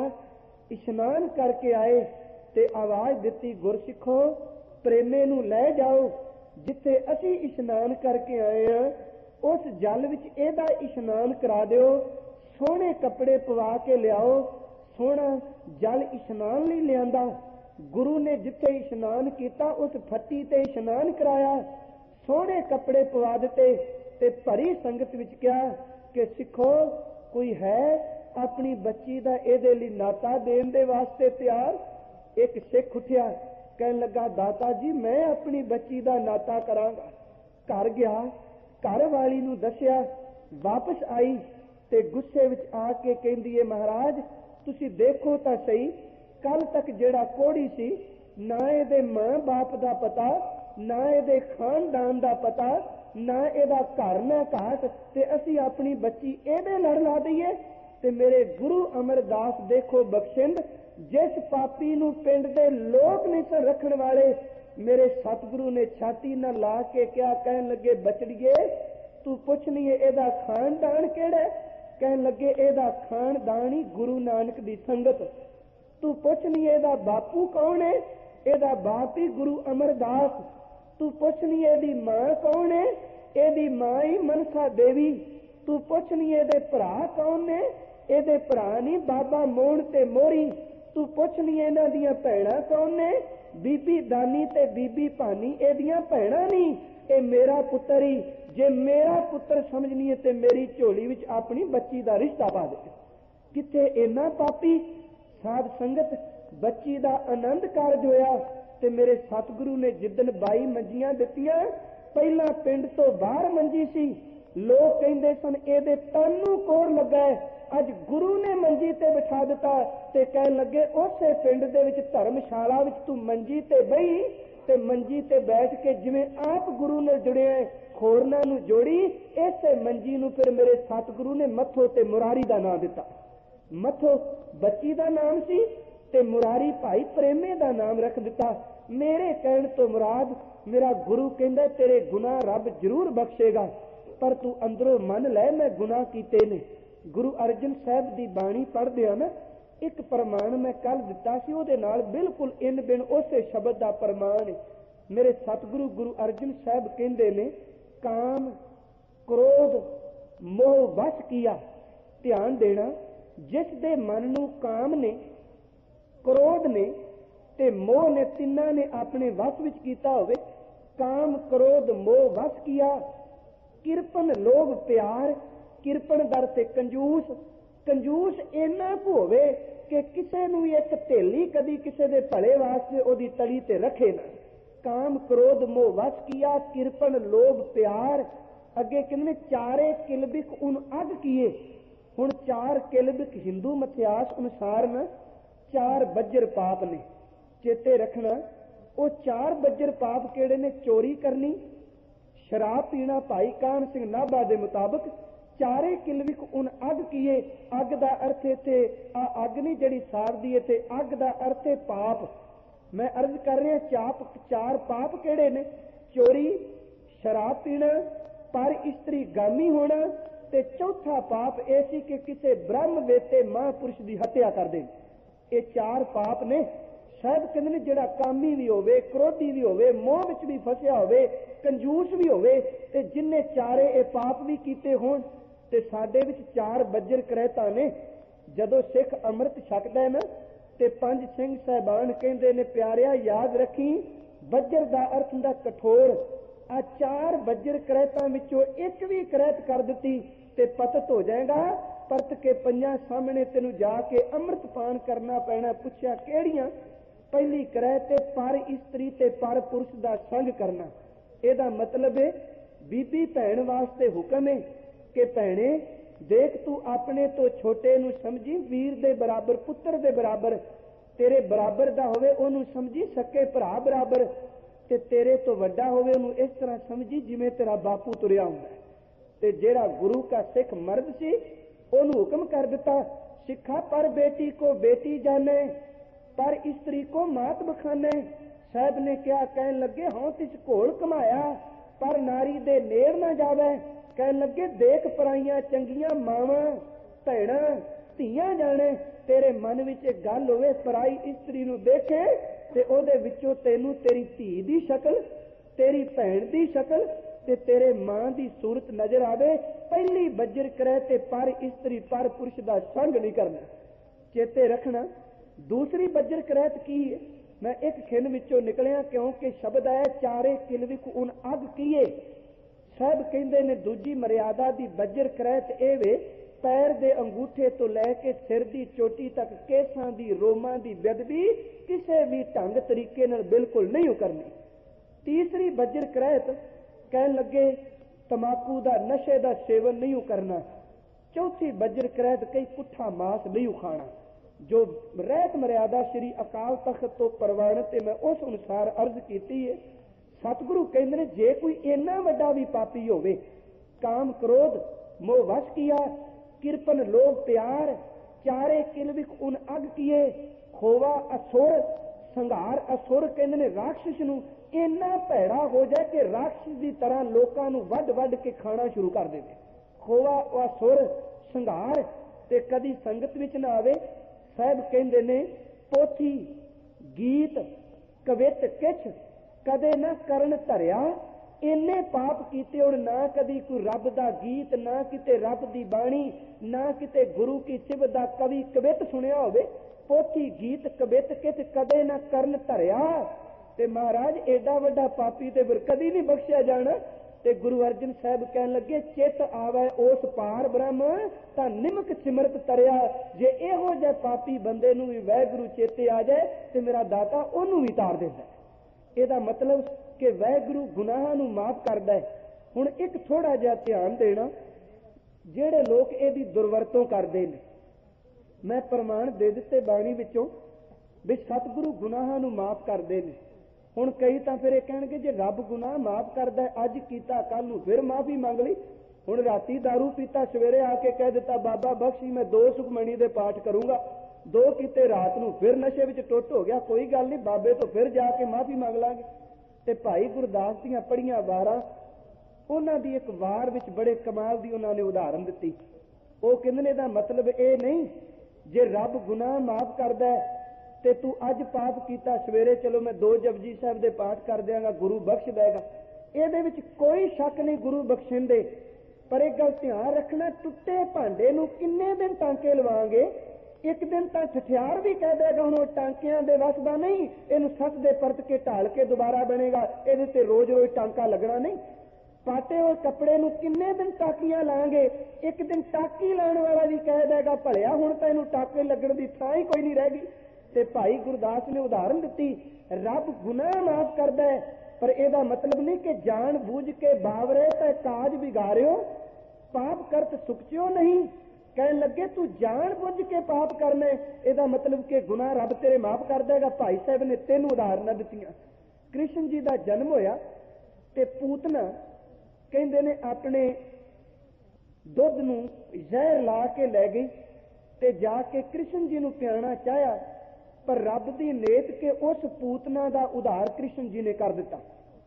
इशनान करके आए ते आवाज दिती, गुरसिखो प्रेमे नूं लै जाओ, जिथे असी इशनान करके आए हैं उस जल विच एदा इशनान करा दिओ, सोहणे कपड़े पवा के लियाओ। सोहना जल इशनान लई लिआंदा। गुरु ने जिथे इशनान किया उस फट्टी ते इशनान कराया, सोहणे कपड़े पवा दिते ते भरी संगत विच कहा कि सिखो कोई है अपनी बच्ची दा इहदे लई नाता देण दे वास्ते तैयार। एक सिख उठिया, कहन लगा, दाता जी मैं अपनी बच्ची दा नाता करांगा। घर गया, घर वाली नूं दसिया, वापस आई ते गुस्से विच आके कहंदी है, महाराज तुसी देखो तां सही, कल तक जेड़ा कोड़ी सी, ना इहदे मां बाप दा पता, ना इहदे खानदान दा पता, ना इहदा घर ना घाट, ते असी अपनी बच्ची इहदे लड़ ला दईए। ते मेरे गुरु अमरदास देखो बख्शिंद, जिस पापी नूं पिंड दे लोक नहीं सन रखण वाले, मेरे सतगुरु ने छाती ना ला के क्या कहन लगे, बचड़िए तू पुछ नहीं है इहदा खानदान किहड़ा? कहन लगे इहदा खानदान ही गुरु नानक दी संगत। तू पुछ नहीं है इहदा बापू कौन है? इहदा बाप ही गुरु अमरदास। तू पुछ नहीं है इहदी मां कौन है? इहदी मां ही मनसा देवी। तू पुछ नहीं है इहदे भरा कौन ने? इहदे भरा नहीं बाबा मोहन ते मोरी। तू पुछ नहीं है इन्हां दीयां भैणां कौन ने? बीबी दानी ते बीबी भानी इहदियां भैणां नहीं, ए मेरा पुत्तर ही। जे मेरा पुत्तर समझनी है ते मेरी झोली विच अपनी बच्ची दा रिश्ता पा दे। किथे इन्ना पापी? साध संगत बच्ची दा आनंद कारज होया ते मेरे सतगुरु ने जिदन बाई मंजियां दित्तियां, पहला पिंड तो बाहर मंजी सी, लोग कहंदे सन इहदे तन नूं कोड़ लगा है, अज गुरु ने मंजी ते बिठा दिता ते कहन लगे उसे पिंड दे विच धर्मशाला विच तू मंजी ते बही ते मंजी ते बैठ के जिवें आप गुरु ने जुड़िया होरनां नूं जोड़ी, इसे मंजी नूं फिर मेरे सतगुरु ने मथो ते मुरारी दा नाम दिता। मथो बच्ची दा नाम सी ते मुरारी भाई प्रेमे दा नाम रख दिता। मेरे कहण तो मुराद मेरा गुरु कहंदा तेरे गुनाह रब जरूर बख्शेगा, पर तू अंदरों मन लै मैं गुनाह कीते ने। गुरु अर्जन साहब दी बाणी पढ़दे आ ना, एक प्रमाण मैं कल दिता सी, उहदे नाल बिल्कुल इन बिन उसे शब्द दा प्रमाण है। मेरे सतगुरु गुरु अर्जन साहब कहंदे ने, काम क्रोध मोह वश किया। ध्यान देना, जिस दे मन नूं काम ने, क्रोध ने ते मोह ने, तिन्ना ने अपने वश विच कीता होवे। काम क्रोध मोह वश किया। किरपन लोभ प्यार, किरपन दर ते कंजूस। कंजूस इन्ना कुछ होवे कि किसे नूं एक थेली कदी किसे दे भले वास्ते ओदी तली ते रखे ना। काम क्रोध मोह वश किया, किरपन लोभ प्यार। अगे कहने चारे किलबिक उन अग किए। हुण चार किलबिक हिंदू मिथ्यास अनुसार न चार बज्जर पाप ने, चेते रखना। वो चार बज्जर पाप केड़े ने? चोरी करनी, शराब पीना। भाई कान सिंह नाभा के मुताबिक चारे किलबिक उन अग किए। अग का अर्थ इत्थे आ अग नहीं जिहड़ी साड़दी, इत्थे अग का अर्थ है पाप। मैं अर्ज कर रहा चाप चार पाप केड़े ने? चोरी, शराब पीना, पर इस्त्री गामी होना, ते चौथा पाप यह सी कि किसी ब्रह्म वेते महापुरुष की हत्या कर दे। ये चार पाप ने। शायद कहते हैं जिहड़ा कामी भी होवे, क्रोधी भी होवे, मोह विच भी फसिया होवे, कंजूस भी होवे, ते जिन्ने चारे ये पाप भी कीते होण, ते साडे विच चार बज्जर करैता ने। जदों सिख अमृत छकदा है ना, ते पंज सिंह साहिबान कहंदे ने, प्यारिया याद रखी, बज्जर दा अर्थ हुंदा कठोर। आ चार बज्जर करैतां विचों एक भी करैत कर दित्ती ते पतत हो जाएगा। परत के पंजां सामने तेनू जाके अमृत पान करना पैना। पुछया किहड़ियां? पहली करैत ते पर इस्त्री ते पर पुरुष दा संग करना। एदा मतलब है बीबी भैण वास्ते हुक्म है कि भैणे देख तू अपने तो छोटे नू समझी वीर दे बराबर, पुत्र दे बराबर। तेरे बराबर दा होवे ओनू समझी सके भरा बराबर, ते तेरे तो वड्डा होवे ओनू इस तरह समझी जिवें तेरा बापू तुरिया हुंदा है। ते जेड़ा गुरु का सिख मर्द सी ओनू हुक्म कर दिता, सिखा पर बेटी को बेटी जाने, पर स्त्री को मात बखाने। ਸਾਹਿਬ ਨੇ ਕਿਹਾ, ਕਹਿਣ ਲੱਗੇ ਹਉ ਤਿਸ ਘੋਲ ਕਮਾਇਆ ਪਰ ਨਾਰੀ ਦੇ ਨੇੜ ਨਾ ਜਾਵੇ। ਕਹਿਣ ਲੱਗੇ ਦੇਖ ਪਰਾਈਆਂ ਚੰਗੀਆਂ ਮਾਵਾਂ ਭੈਣਾਂ ਧੀਆਂ ਜਾਣੇ, ਤੇਰੇ ਮਨ ਵਿੱਚ ਇੱਕ ਗੱਲ ਹੋਵੇ, ਪਰਾਈ ਇਸਤਰੀ ਨੂੰ ਦੇਖੇ ਤੇ ਉਹਦੇ ਵਿੱਚੋਂ ਤੈਨੂੰ ਤੇਰੀ ਧੀ ਦੀ ਸ਼ਕਲ, ਤੇਰੀ ਭੈਣ ਦੀ ਸ਼ਕਲ ਤੇ ਤੇਰੇ ਮਾਂ ਦੀ ਸੂਰਤ ਨਜ਼ਰ ਆਵੇ। ਪਹਿਲੀ ਬੱਜਰ ਕਰੇ ਤੇ ਪਰ ਇਸਤਰੀ ਪਰ ਪੁਰਸ਼ ਦਾ ਸੰਗ ਨਹੀਂ ਕਰਨਾ, ਚੇਤੇ ਰੱਖਣਾ। ਦੂਸਰੀ ਬੱਜਰ ਕਰੈਤ ਕੀ ਹੈ? ਮੈਂ ਇੱਕ ਖਿੰਨ ਵਿੱਚੋਂ ਨਿਕਲਿਆ, ਕਿਉਂਕਿ ਸ਼ਬਦ ਹੈ ਚਾਰੇ ਕਿਲਵਿਕ ਉਨ ਅਗ ਕੀਏ। ਸਾਹਿਬ ਕਹਿੰਦੇ ਨੇ ਦੂਜੀ ਮਰਿਆਦਾ ਦੀ ਬੱਜਰ ਕਰੈਤ ਇਹ ਵੇ, ਪੈਰ ਦੇ ਅੰਗੂਠੇ ਤੋਂ ਲੈ ਕੇ ਸਿਰ ਦੀ ਚੋਟੀ ਤੱਕ ਕੇਸਾਂ ਦੀ ਰੋਮਾਂ ਦੀ ਬੇਅਦਬੀ ਕਿਸੇ ਵੀ ਢੰਗ ਤਰੀਕੇ ਨਾਲ ਬਿਲਕੁਲ ਨਹੀਂ ਕਰਨੀ। ਤੀਸਰੀ ਬੱਜਰ ਕਰੈਤ ਕਹਿਣ ਲੱਗੇ ਤਮਾਕੂ ਦਾ ਨਸ਼ੇ ਦਾ ਸੇਵਨ ਨਹੀਂ ਕਰਨਾ। ਚੌਥੀ ਬੱਜਰ ਕਰੈਤ ਕਈ ਪੁੱਠਾ ਮਾਸ ਨਹੀਂ ਖਾਣਾ। ਜੋ ਰਹਿਤ ਮਰਿਆਦਾ ਸ਼੍ਰੀ ਅਕਾਲ ਤਖਤ ਤੋਂ ਪ੍ਰਵਾਨਿਤ ਤੇ ਮੈਂ ਉਸ ਅਨੁਸਾਰ ਅਰਜ਼ ਕੀਤੀ ਹੈ। ਸਤਿਗੁਰੂ ਕਹਿੰਦੇ ਨੇ ਜੇ ਕੋਈ ਇੰਨਾ ਵੱਡਾ ਵੀ ਪਾਪੀ ਹੋਵੇ, ਕਾਮ ਕ੍ਰੋਧ ਮੋਹ ਵਸ ਕੀਆ, ਕਿਰਪਨ ਲੋਭ ਪਿਆਰ, ਚਾਰੇ ਕਿਲਵਿਕ ਉਨ ਅਗ ਕੀਏ, ਖੋਵਾ ਅਸੁਰ, ਸੰਘਾਰ ਅਸੁਰ ਕਹਿੰਦੇ ਨੇ ਰਾਖਸ਼ ਨੂੰ ਇੰਨਾ ਭੈੜਾ ਹੋ ਜਾਏ ਕਿ ਰਾਖਸ਼ ਦੀ ਤਰ੍ਹਾਂ ਲੋਕਾਂ ਨੂੰ ਵੱਢ ਵੱਢ ਕੇ ਖਾਣਾ ਸ਼ੁਰੂ ਕਰ ਦੇਵੇ। ਖੋਵਾ ਅਸੁਰ ਸੰਘਾਰ ਤੇ ਕਦੀ ਸੰਗਤ ਵਿੱਚ ਨਾ ਆਵੇ। ਸਾਹਿਬ ਕਹਿੰਦੇ ਨੇ ਪੋਥੀ ਗੀਤ ਕਵਿਤ ਕਿਛ ਕਦੇ ਨਾ ਕਰਨ ਧਰਿਆ। ਇੰਨੇ ਪਾਪ ਕੀਤੇ ਹੁਣ ਨਾ ਕਦੀ ਕੋਈ ਰੱਬ ਦਾ ਗੀਤ, ਨਾ ਕਿਤੇ ਰੱਬ ਦੀ ਬਾਣੀ, ਨਾ ਕਿਤੇ ਗੁਰੂ ਕੀ ਸਿਵ ਦਾ ਕਵੀ ਕਵਿਤ ਸੁਣਿਆ ਹੋਵੇ। ਪੋਥੀ ਗੀਤ ਕਵਿਤ ਕਿਛ ਕਦੇ ਨਾ ਕਰਨ ਧਰਿਆ। ਤੇ ਮਹਾਰਾਜ ਏਡਾ ਵੱਡਾ ਪਾਪੀ ਤੇ ਫਿਰ ਕਦੀ ਨਹੀਂ ਬਖਸ਼ਿਆ ਜਾਣਾ। ਤੇ ਗੁਰੂ ਅਰਜਨ ਸਾਹਿਬ ਕਹਿਣ ਲੱਗੇ ਚਿੱਤ ਆਵੇ ਉਸ ਪਾਰ ਬ੍ਰਹਮ ਤਾਂ ਨਿਮਕ ਸਿਮਰਤ ਤਰਿਆ। ਜੇ ਇਹੋ ਜਿਹੇ ਪਾਪੀ ਬੰਦੇ ਨੂੰ ਵੀ ਵਾਹਿਗੁਰੂ ਚੇਤੇ ਆ ਜਾਏ ਤੇ ਮੇਰਾ ਦਾਤਾ ਉਹਨੂੰ ਵੀ ਤਾਰ ਦਿੰਦਾ। ਇਹਦਾ ਮਤਲਬ ਕਿ ਵਾਹਿਗੁਰੂ ਗੁਨਾਹਾਂ ਨੂੰ ਮਾਫ ਕਰਦਾ ਹੈ। ਹੁਣ ਇੱਕ ਥੋੜਾ ਜਿਹਾ ਧਿਆਨ ਦੇਣਾ, ਜਿਹੜੇ ਲੋਕ ਇਹਦੀ ਦੁਰਵਰਤੋਂ ਕਰਦੇ ਨੇ, ਮੈਂ ਪ੍ਰਮਾਣ ਦੇ ਦਿੱਤੇ ਬਾਣੀ ਵਿੱਚੋਂ ਵੀ ਸਤਿਗੁਰੂ ਗੁਨਾਹਾਂ ਨੂੰ ਮਾਫ ਕਰਦੇ ਨੇ। ਹੁਣ ਕਈ ਤਾਂ ਫਿਰ ਇਹ ਕਹਿਣਗੇ ਜੇ ਰੱਬ ਗੁਨਾਹ ਮਾਫ ਕਰਦਾ, ਅੱਜ ਕੀਤਾ ਕੱਲ ਨੂੰ ਫਿਰ ਮਾਫੀ ਮੰਗ ਲਈ। ਹੁਣ ਰਾਤੀ ਦਾਰੂ ਪੀਤਾ, ਸਵੇਰੇ ਆ ਕੇ ਕਹਿ ਦਿੱਤਾ ਬਾਬਾ ਬਖਸ਼ੀ ਮੈਂ ਦੋ ਸੁਖਮਣੀ ਦੇ ਪਾਠ ਕਰੂੰਗਾ, ਦੋ ਕੀਤੇ ਰਾਤ ਨੂੰ ਫਿਰ ਨਸ਼ੇ ਵਿੱਚ ਟੁੱਟ ਹੋ ਗਿਆ, ਕੋਈ ਗੱਲ ਨਹੀਂ ਬਾਬੇ ਤੋਂ ਫਿਰ ਜਾ ਕੇ ਮਾਫੀ ਮੰਗ ਲਾਂਗੇ। ਤੇ ਭਾਈ ਗੁਰਦਾਸ ਦੀਆਂ ਪੜੀਆਂ ਵਾਰਾਂ, ਉਹਨਾਂ ਦੀ ਇੱਕ ਵਾਰ ਵਿੱਚ ਬੜੇ ਕਮਾਲ ਦੀ ਉਹਨਾਂ ਨੇ ਉਦਾਹਰਨ ਦਿੱਤੀ। ਉਹ ਕਹਿੰਦੇ ਨੇ ਇਹਦਾ ਮਤਲਬ ਇਹ ਨਹੀਂ ਜੇ ਰੱਬ ਗੁਨਾਹ ਮਾਫ ਕਰਦਾ ਤੇ ਤੂੰ ਅੱਜ ਪਾਪ ਕੀਤਾ, ਸਵੇਰੇ ਚਲੋ ਮੈਂ ਦੋ ਜਪਜੀ ਸਾਹਿਬ ਦੇ ਪਾਠ ਕਰ ਦਿਆਂਗਾ, ਗੁਰੂ ਬਖਸ਼ ਦੇਗਾ। ਇਹਦੇ ਵਿੱਚ ਕੋਈ ਸ਼ੱਕ ਨਹੀਂ ਗੁਰੂ ਬਖਸ਼ਿੰਦੇ। ਪਰ ਇਹ ਗੱਲ ਧਿਆਨ ਰੱਖਣਾ, ਟੁੱਟੇ ਭਾਂਡੇ ਨੂੰ ਕਿੰਨੇ ਦਿਨ ਟਾਂਕੇ ਲਵਾਂਗੇ? ਇੱਕ ਦਿਨ ਤਾਂ ਠਠਿਆਰ ਵੀ ਕਹਿ ਦੇਗਾ ਹੁਣ ਉਹ ਟਾਂਕਿਆਂ ਦੇ ਵਸ ਦਾ ਨਹੀਂ, ਇਹਨੂੰ ਸੱਤ ਦੇ ਪਰਤ ਕੇ ਢਾਲ ਕੇ ਦੁਬਾਰਾ ਬਣੇਗਾ, ਇਹਦੇ ਤੇ ਰੋਜ਼ ਰੋਜ਼ ਟਾਂਕਾ ਲੱਗਣਾ ਨਹੀਂ। ਪਾਟੇ ਹੋਏ ਕੱਪੜੇ ਨੂੰ ਕਿੰਨੇ ਦਿਨ ਟਾਕੀਆਂ ਲਾਂਗੇ? ਇੱਕ ਦਿਨ ਟਾਕੀ ਲਾਉਣ ਵਾਲਾ ਵੀ ਕਹਿ ਦੇਗਾ ਭਲਿਆ ਹੁਣ ਤਾਂ ਇਹਨੂੰ ਟਾਕੇ ਲੱਗਣ ਦੀ ਥਾਂ ਹੀ ਕੋਈ ਨਹੀਂ ਰਹਿ ਗਈ। ਤੇ ਭਾਈ ਗੁਰਦਾਸ ਨੇ ਉਦਾਹਰਨ ਦਿੱਤੀ, ਰੱਬ ਗੁਨਾਹ ਮਾਫ ਕਰਦਾ ਹੈ ਪਰ ਇਹਦਾ ਮਤਲਬ ਨਹੀਂ ਕਿ ਜਾਣ ਬੁੱਝ ਕੇ ਬਾਵਰੇ ਤੇ ਕਾਜ ਵਿਗਾੜਿਓ, ਪਾਪ ਕਰਤ ਸੁਖਚਿਓ ਨਹੀਂ। ਕਹਿਣ ਲੱਗੇ ਤੂੰ ਜਾਣ ਬੁੱਝ ਕੇ ਪਾਪ ਕਰਨਾ, ਇਹਦਾ ਮਤਲਬ ਕਿ ਗੁਨਾਹ ਰੱਬ ਤੇਰੇ ਮਾਫ ਕਰ ਦੇਗਾ। ਭਾਈ ਸਾਹਿਬ ਨੇ ਤਿੰਨ ਉਦਾਹਰਨਾਂ ਦਿੱਤੀਆਂ। ਕ੍ਰਿਸ਼ਨ ਜੀ ਦਾ ਜਨਮ ਹੋਇਆ ਤੇ ਪੂਤਨਾ ਕਹਿੰਦੇ ਨੇ ਆਪਣੇ ਦੁੱਧ ਨੂੰ ਜ਼ਹਿਰ ਲਾ ਕੇ ਲੈ ਗਈ ਤੇ ਜਾ ਕੇ ਕ੍ਰਿਸ਼ਨ ਜੀ ਨੂੰ ਪਿਆਣਾ ਚਾਹਿਆ, ਪਰ ਰੱਬ ਦੀ ਨੇਤ ਕਿ ਉਸ ਪੂਤਨਾ ਦਾ ਉਧਾਰ ਕ੍ਰਿਸ਼ਨ ਜੀ ਨੇ ਕਰ ਦਿੱਤਾ।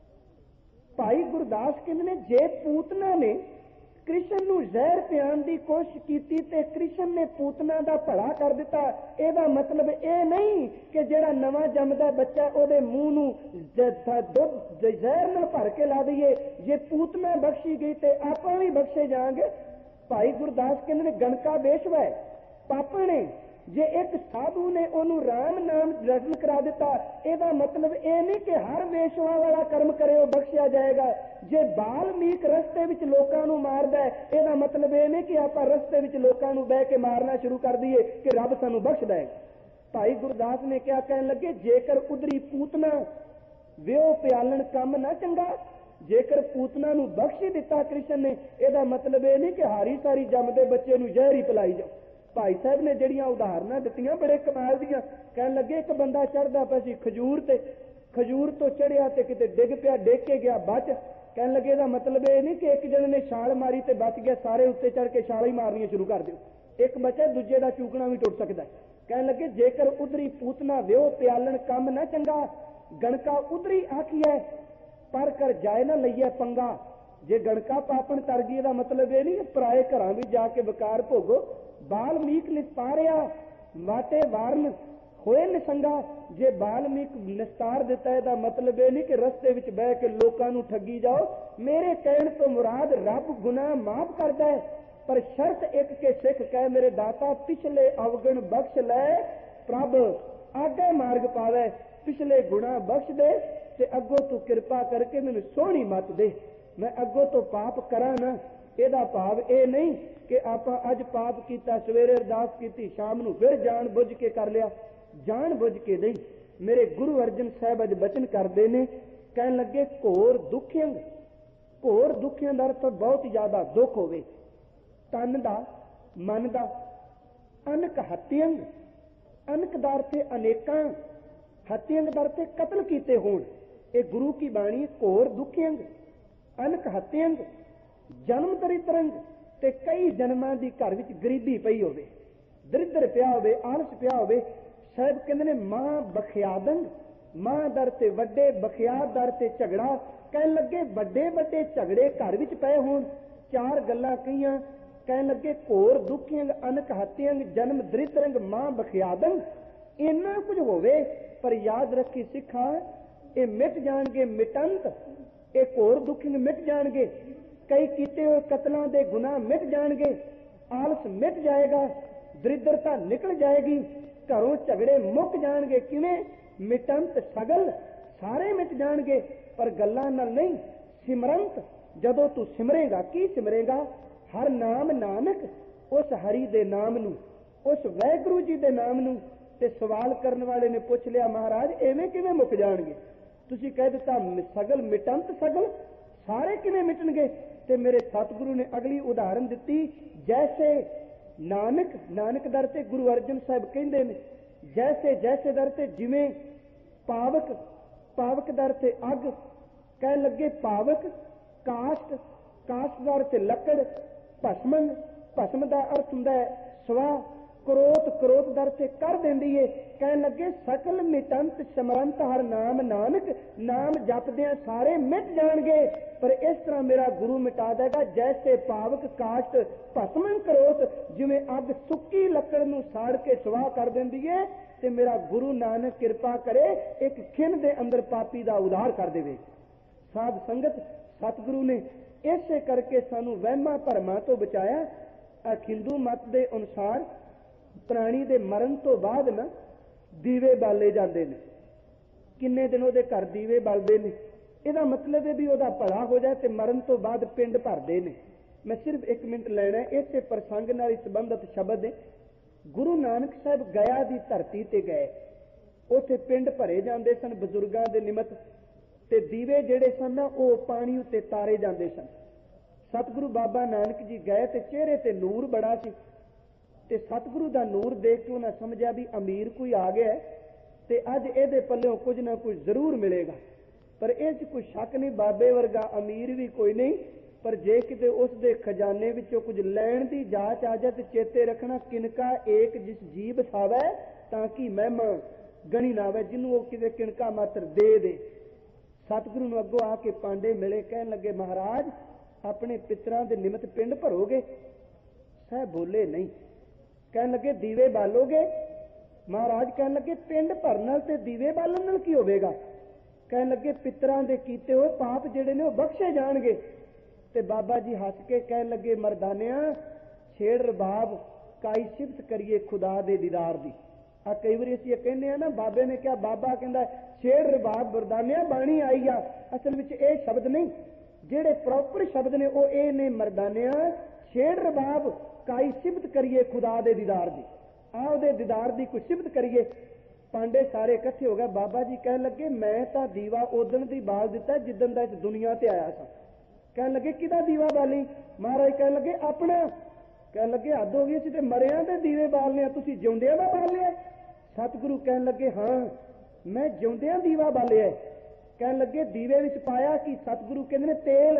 ਭਾਈ ਗੁਰਦਾਸ ਕਹਿੰਦੇ ਨੇ ਜੇ ਪੂਤਨਾ ਨੇ ਕ੍ਰਿਸ਼ਨ ਨੂੰ ਜ਼ਹਿਰ ਪਿਆਉਣ ਦੀ ਕੋਸ਼ਿਸ਼ ਕੀਤੀ ਤੇ ਕ੍ਰਿਸ਼ਨ ਨੇ ਪੂਤਨਾ ਦਾ ਭਲਾ ਕਰ ਦਿੱਤਾ, ਇਹਦਾ ਮਤਲਬ ਇਹ ਨਹੀਂ ਕਿ ਜਿਹੜਾ ਨਵਾਂ ਜੰਮਦਾ ਬੱਚਾ ਉਹਦੇ ਮੂੰਹ ਨੂੰ ਦੁੱਧ ਜ਼ਹਿਰ ਨਾਲ ਭਰ ਕੇ ਲਾ ਦਈਏ। ਜੇ ਪੂਤਨਾ ਬਖਸ਼ੀ ਗਈ ਤੇ ਆਪਾਂ ਵੀ ਬਖਸ਼ੇ ਜਾਵਾਂਗੇ। ਭਾਈ ਗੁਰਦਾਸ ਕਹਿੰਦੇ ਨੇ ਗਣਕਾ ਬੇਸ਼ਵਾ ਹੈ ਪਾਪਾ ਨੇ, ਜੇ ਇੱਕ ਸਾਧੂ ਨੇ ਉਹਨੂੰ ਰਾਮ ਨਾਮ ਰਟਨ ਕਰਾ ਦਿੱਤਾ, ਇਹਦਾ ਮਤਲਬ ਇਹ ਨਹੀਂ ਕਿ ਹਰ ਵੇਸ਼ਵਾ ਵਾਲਾ ਕਰਮ ਕਰੇ ਉਹ ਬਖਸ਼ਿਆ ਜਾਏਗਾ। ਜੇ ਬਾਲਮੀਕ ਰਸਤੇ ਵਿੱਚ ਲੋਕਾਂ ਨੂੰ ਮਾਰਦਾ, ਇਹਦਾ ਮਤਲਬ ਇਹ ਨਹੀਂ ਕਿ ਆਪਾਂ ਰਸਤੇ ਵਿੱਚ ਲੋਕਾਂ ਨੂੰ ਬਹਿ ਕੇ ਮਾਰਨਾ ਸ਼ੁਰੂ ਕਰ ਦਈਏ ਕਿ ਰੱਬ ਸਾਨੂੰ ਬਖਸ਼ ਦੇਗਾ। ਭਾਈ ਗੁਰਦਾਸ ਨੇ ਕਿਹਾ, ਕਹਿਣ ਲੱਗੇ ਜੇਕਰ ਉਧਰੀ ਪੂਤਨਾ ਵਿਉ ਪਿਆਲਣ ਕੰਮ ਨਾ ਚੰਗਾ, ਜੇਕਰ ਪੂਤਨਾ ਨੂੰ ਬਖਸ਼ ਹੀ ਦਿੱਤਾ ਕ੍ਰਿਸ਼ਨ ਨੇ, ਇਹਦਾ ਮਤਲਬ ਇਹ ਨਹੀਂ ਕਿ ਹਾਰੀ ਸਾਰੀ ਜੰਮਦੇ ਬੱਚੇ ਨੂੰ ਜ਼ਹਿਰ ਹੀ ਪਿਲਾਈ ਜਾਓ। ਭਾਈ ਸਾਹਿਬ ਨੇ ਜਿਹੜੀਆਂ ਉਦਾਹਰਨਾਂ ਦਿੱਤੀਆਂ ਬੜੇ ਕਮਾਲ ਦੀਆਂ। ਕਹਿਣ ਲੱਗੇ ਇੱਕ ਬੰਦਾ ਚੜ੍ਹਦਾ ਪਿਆ ਸੀ ਖਜੂਰ ਤੇ, ਖਜੂਰ ਤੋਂ ਚੜਿਆ ਤੇ ਕਿਤੇ ਡਿੱਗ ਪਿਆ, ਡਿੱਗ ਕੇ ਗਿਆ ਬਚ। ਕਹਿਣ ਲੱਗੇ ਇਹਦਾ ਮਤਲਬ ਇਹ ਨਹੀਂ ਕਿ ਇੱਕ ਜਣੇ ਨੇ ਛਾਲ ਮਾਰੀ ਤੇ ਬਚ ਗਿਆ, ਸਾਰੇ ਉੱਤੇ ਚੜ੍ਹ ਕੇ ਛਾਲਾਂ ਹੀ ਮਾਰਨੀਆਂ ਸ਼ੁਰੂ ਕਰ ਦਿਓ। ਇੱਕ ਬਚਾ ਦੂਜੇ ਦਾ ਚੂਕਣਾ ਵੀ ਟੁੱਟ ਸਕਦਾ। ਕਹਿਣ ਲੱਗੇ ਜੇਕਰ ਉਧਰੀ ਪੂਤਨਾ ਵਿਉ ਪਿਆਲਣ ਕੰਮ ਨਾ ਚੰਗਾ, गणका उतरी आखी है पर कर जाए ना लईए पंगा। जे गणका पापन तर गई का मतलब यह नहीं कि पराए घर भी जाके विकार भोगो। बाल्मीक निस्तारिया वाटे वारन होए निसंगा। जे बाल्मीक निस्तार दिता है मतलब यह नहीं कि रस्ते विच बह के लोकां नूं ठगी जाओ। मेरे कहण तो मुराद रब गुनाह माफ करदा है, पर शर्त एक के सिख कह मेरे दाता पिछले अवगुण बख्श लै। प्रभ आगे मार्ग पावे, पिछले गुनाह बख्श दे ते अगों तू किरपा करके मैनूं सोहनी मत दे। मैं अगों तो पाप करा ना। ਇਹਦਾ भाव ਇਹ नहीं कि ਆਪਾਂ ਅੱਜ पाप किया, सवेरे अरदास की, शाम ਨੂੰ फिर जान बुझ के कर लिया। जान बुझ के नहीं। मेरे गुरु अर्जन साहब अज बचन करते हैं, कह लगे घोर दुखियंग। घोर दुखियं का अर्थ बहुत ज्यादा दुख होवे, तन का मन का। अनक हत्यंग, अनक का अर्थ अनेकां, हत्यंग का अर्थ कतल किए होण। ये गुरु की बाणी घोर दुखियंग, अनक हत्यंग, जन्म दरिद्रंग ते कई जन्मां दी घर विच गरीबी पई होवे, दरिद्र पिया होवे, आलस पिया होवे। साहब कहंदे ने मां बखियादंग, मां दर ते वड्डे, बखियाद दर ते झगड़ा। कहन लगे वड्डे वड्डे झगड़े घर विच पए होण। चार गल्लां कहियां, कहन लगे घोर दुखियंग, अनक हत्यंग, जन्म दरिद्रंग, मां बखियादंग। इन्ना कुछ होवे पर याद रखी सिखा ये मिट जाणगे, मिटंत। ये घोर दुखियंग मिट जाणगे, कई कीते हुए कतलों के गुनाह मिट जाएंगे, आलस मिट जाएगा, दरिद्रता निकल जाएगी, घरों झगड़े मुक जाएंगे। किवें? मिटंत सगल, सारे मिट जाएंगे पर गल्लां नाल नहीं। सिमरंत, जदों तू सिमरेगा, की सिमरेगा? हर नाम नानक, उस हरि दे नाम नूं, उस वाहिगुरू जी दे नाम नूं। ते सवाल करने वाले ने पुछ लिया, महाराज एवें किवें मुक जाएंगे? तुसीं कह दिता सगल, मिटंत सगल, सारे किवें मिटणगे? ते मेरे सतगुरु ने अगली उदाहरण दी, जैसे नानक, नानक दर ते गुरु अर्जन साहब कहंदे ने, जैसे जैसे दर ते जिवें पावक, पावक दर ते अग। कह लगे पावक काष्ट, काष्ट दर ते लकड़। भस्मन, भस्म का अर्थ हुंदा है स्वा। क्रोध, क्रोध दर ते कर देंदी है। कह लगे सकल मिटंत सिमरंत हर नाम नानक। नाम जपदियां सारे मिट जाणगे पर इस तरह मेरा गुरु मिटा देगा, जैसे पावक काष्ट भस्मन क्रोध, जिवें अग सुक्की लकड़ नूं साड़ के सुआह कर देंदी है। ते मेरा गुरु नानक कृपा करे एक खिन दे अंदर पापी दा उद्धार कर देवे। साध संगत, सतगुरु ने इसे करके सानू वहमां भरमां तो बचाया। हिंदू मत दे अनुसार प्राणी दे मरण तो बाद ना दीवे बाले जाते हैं। किन्ने दिन ਉਹਦੇ घर दीवे बलते हैं। ਇਹਦਾ मतलब है भी ਉਹਦਾ भला हो जाए तो मरण तो बाद पिंड भरते हैं। मैं सिर्फ एक मिनट लेना है, इसे प्रसंग नाल संबंधित शब्द है। गुरु नानक साहब गया की धरती ते गए, उत्थे पिंड भरे जाते सन बजुर्गों के निमित्त, ते दीवे जिहड़े सन ना वो पानी उत्ते तारे जाते सन। सतगुरु बाबा नानक जी गए तो चेहरे ते नूर बड़ा सी, ते सतगुरु का नूर देख के उन्हें समझा भी अमीर कोई आ गया है ते अज इहदे पल्लों कुछ ना कुछ जरूर मिलेगा। पर इस कोई शक नहीं, बाबे वर्गा अमीर भी कोई नहीं, पर जे किते उसके खजाने विचों कुछ लैण की जांच आ जाए तो चेते रखना, किनका एक जिस जी बसावै ताकि महिमा गणी ना आवे, जिन्हों वो किते किनका मात्र दे दे। सतगुरु नूं अगों आके पांडे मिले, कहन लगे महाराज अपने पितरां दे निमित्त पिंड भरोगे? साहब बोले नहीं। कहन लगे दीवे बालोगे? महाराज कहन लगे पिंड भरन ते दीवे बालन नाल की होवेगा? कहन लगे पितरां दे कीते होए पाप जिहड़े ने ओह बख्शे जाणगे। ते बाबा जी हस के कहन लगे मरदानिया छेड़ रबाब काई सिफत करिए खुदा दे दीदार दी। आ कई बार असीं कहने आ ना बाबे ने क्या, बाबा कहंदा छेड़ रबाब मरदानिया बाणी आई आ। असल विच इह शब्द नहीं, जिहड़े प्रॉपर शब्द ने ओह इह ने मरदानिया छेड़ रबाब काई सिफत करिए खुदा दे दीदार दी। आ उहदे दीदार दी कोई सिफत करिए। पांडे सारे इकट्ठे हो गए। बाबा जी कह लगे मैं तो दीवा उदन दी बाल दिता जिदन दा इस दुनिया ते आया था। कह लगे किदा दीवा बाली? महाराज कह लगे अपना। कह लगे हद हो गई, असीं ते मरियां दे दीवे बालने, तुसीं जिउंदियां दा बाल लिया? सतगुरु कहन लगे हाँ मैं जिउंदियां दीवा बालिया। कहन लगे दीवे विच पाया कि? सतगुरु कहंदे ने तेल।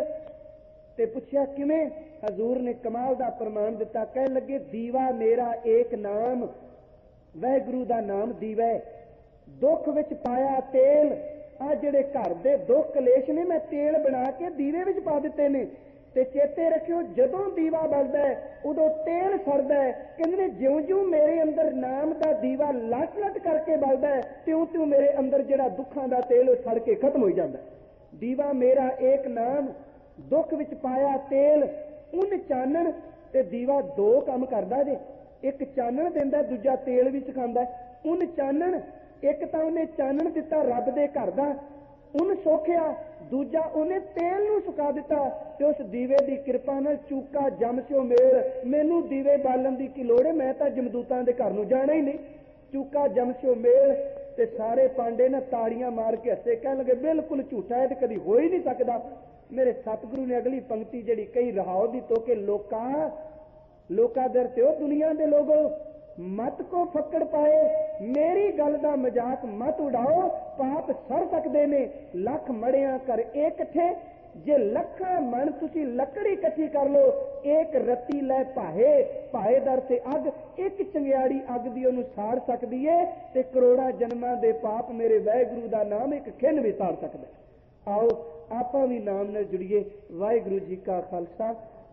ते पुछया किवें? हजूर ने कमाल दा प्रमाण दिता। कह लगे दीवा मेरा एक नाम, वाहिगुरू दा नाम दीवा है। दुख विच पाया तेल, ਆ ਜਿਹੜੇ ਘਰ ਦੇ ਦੁੱਖ ਕਲੇਸ਼ ਨੇ ਮੈਂ ਤੇਲ ਬਣਾ ਕੇ ਦੀਵੇ ਵਿੱਚ ਪਾ ਦਿੱਤੇ ਨੇ। ਤੇ ਚੇਤੇ ਰੱਖਿਓ, ਜਦੋਂ ਦੀਵਾ ਬਲਦਾ ਹੈ ਉਦੋਂ ਤੇਲ ਸੜਦਾ ਹੈ। ਕਹਿੰਦੇ ਨੇ ਜਿਉਂ ਜਿਉਂ ਮੇਰੇ ਅੰਦਰ ਨਾਮ ਦਾ ਦੀਵਾ ਲਟ ਲਟ ਕਰਕੇ ਬਲਦਾ ਹੈ, ਤਿਉਂ ਤਿਉਂ ਮੇਰੇ ਅੰਦਰ ਜਿਹੜਾ ਦੁੱਖਾਂ ਦਾ ਤੇਲ ਉਹ ਸੜ ਕੇ ਖਤਮ ਹੋ ਜਾਂਦਾ। ਦੀਵਾ ਮੇਰਾ ਏਕ ਨਾਮ, ਦੁੱਖ ਵਿੱਚ ਪਾਇਆ ਤੇਲ, ਉਨ ਚਾਨਣ। ਤੇ ਦੀਵਾ ਦੋ ਕੰਮ ਕਰਦਾ ਜੇ, ਇੱਕ ਚਾਨਣ ਦਿੰਦਾ, ਦੂਜਾ ਤੇਲ ਵੀ ਸਿਖਾਉਂਦਾ। ਉਨ ਚਾਨਣ, ਇੱਕ ਤਾਂ ਉਹਨੇ ਚਾਨਣ ਦਿੱਤਾ ਰੱਬ ਦੇ ਘਰ ਦਾ, ਉਹਨ ਸੋਖਿਆ, ਦੂਜਾ ਉਹਨੇ ਤੇਲ ਨੂੰ ਸੁਕਾ ਦਿੱਤਾ। ਤੇ ਉਸ ਦੀਵੇ ਦੀ ਕਿਰਪਾ ਨਾਲ ਚੂਕਾ ਜਮ ਸਿਓ ਮੇਲ, ਮੈਨੂੰ ਦੀਵੇ ਬਾਲਣ ਦੀ ਕੀ ਲੋੜ ਹੈ, ਮੈਂ ਤਾਂ ਜਮਦੂਤਾਂ ਦੇ ਘਰ ਨੂੰ ਜਾਣਾ ਹੀ ਨਹੀਂ। ਚੂਕਾ ਜਮ ਸਿਓ ਮੇਲ। ਤੇ ਸਾਰੇ ਪਾਂਡੇ ਨਾ ਤਾੜੀਆਂ ਮਾਰ ਕੇ ਹੱਸੇ, ਕਹਿਣ ਲੱਗੇ ਬਿਲਕੁਲ ਝੂਠਾ ਹੈ, ਤੇ ਕਦੀ ਹੋ ਹੀ ਨਹੀਂ ਸਕਦਾ। ਮੇਰੇ ਸਤਿਗੁਰੂ ਨੇ ਅਗਲੀ ਪੰਕਤੀ ਜਿਹੜੀ ਕਹੀ ਰਹਾਓ ਦੀ ਤੋ ਕੇ ਲੋਕਾਂ ਲੋਕਾਂ ਦਰ ਤੇ ਉਹ ਦੁਨੀਆ ਦੇ ਲੋਗੋ ਮਤ ਕੋ ਫੱਕੜ ਪਾਏ, ਮੇਰੀ ਗੱਲ ਦਾ ਮਜ਼ਾਕ ਮਤ ਉਡਾਓ, ਪਾਪ ਸੜ ਸਕਦੇ ਨੇ ਲੱਖ ਮੜਿਆਂ ਕਰ ਇਕੱਠੇ। ਜੇ ਲੱਖਾਂ ਮਣ ਤੁਸੀਂ ਲੱਕੜੀ ਇਕੱਠੀ ਕਰ ਲੋ, ਇੱਕ ਰੱਤੀ ਲੈ ਭਾਏ, ਭਾਏ ਦਰ ਤੇ ਅੱਗ, ਇੱਕ ਚੰਗਿਆੜੀ ਅੱਗ ਦੀ ਉਹਨੂੰ ਸਾੜ ਸਕਦੀ ਏ, ਤੇ ਕਰੋੜਾਂ ਜਨਮਾਂ ਦੇ ਪਾਪ ਮੇਰੇ ਵਾਹਿਗੁਰੂ ਦਾ ਨਾਮ ਇੱਕ ਖਿੰਨ ਵੀ ਸਾੜ ਸਕਦਾ। ਆਓ ਆਪਾਂ ਵੀ ਨਾਮ ਨਾਲ ਜੁੜੀਏ। ਵਾਹਿਗੁਰੂ ਜੀ ਕਾ ਖਾਲਸਾ,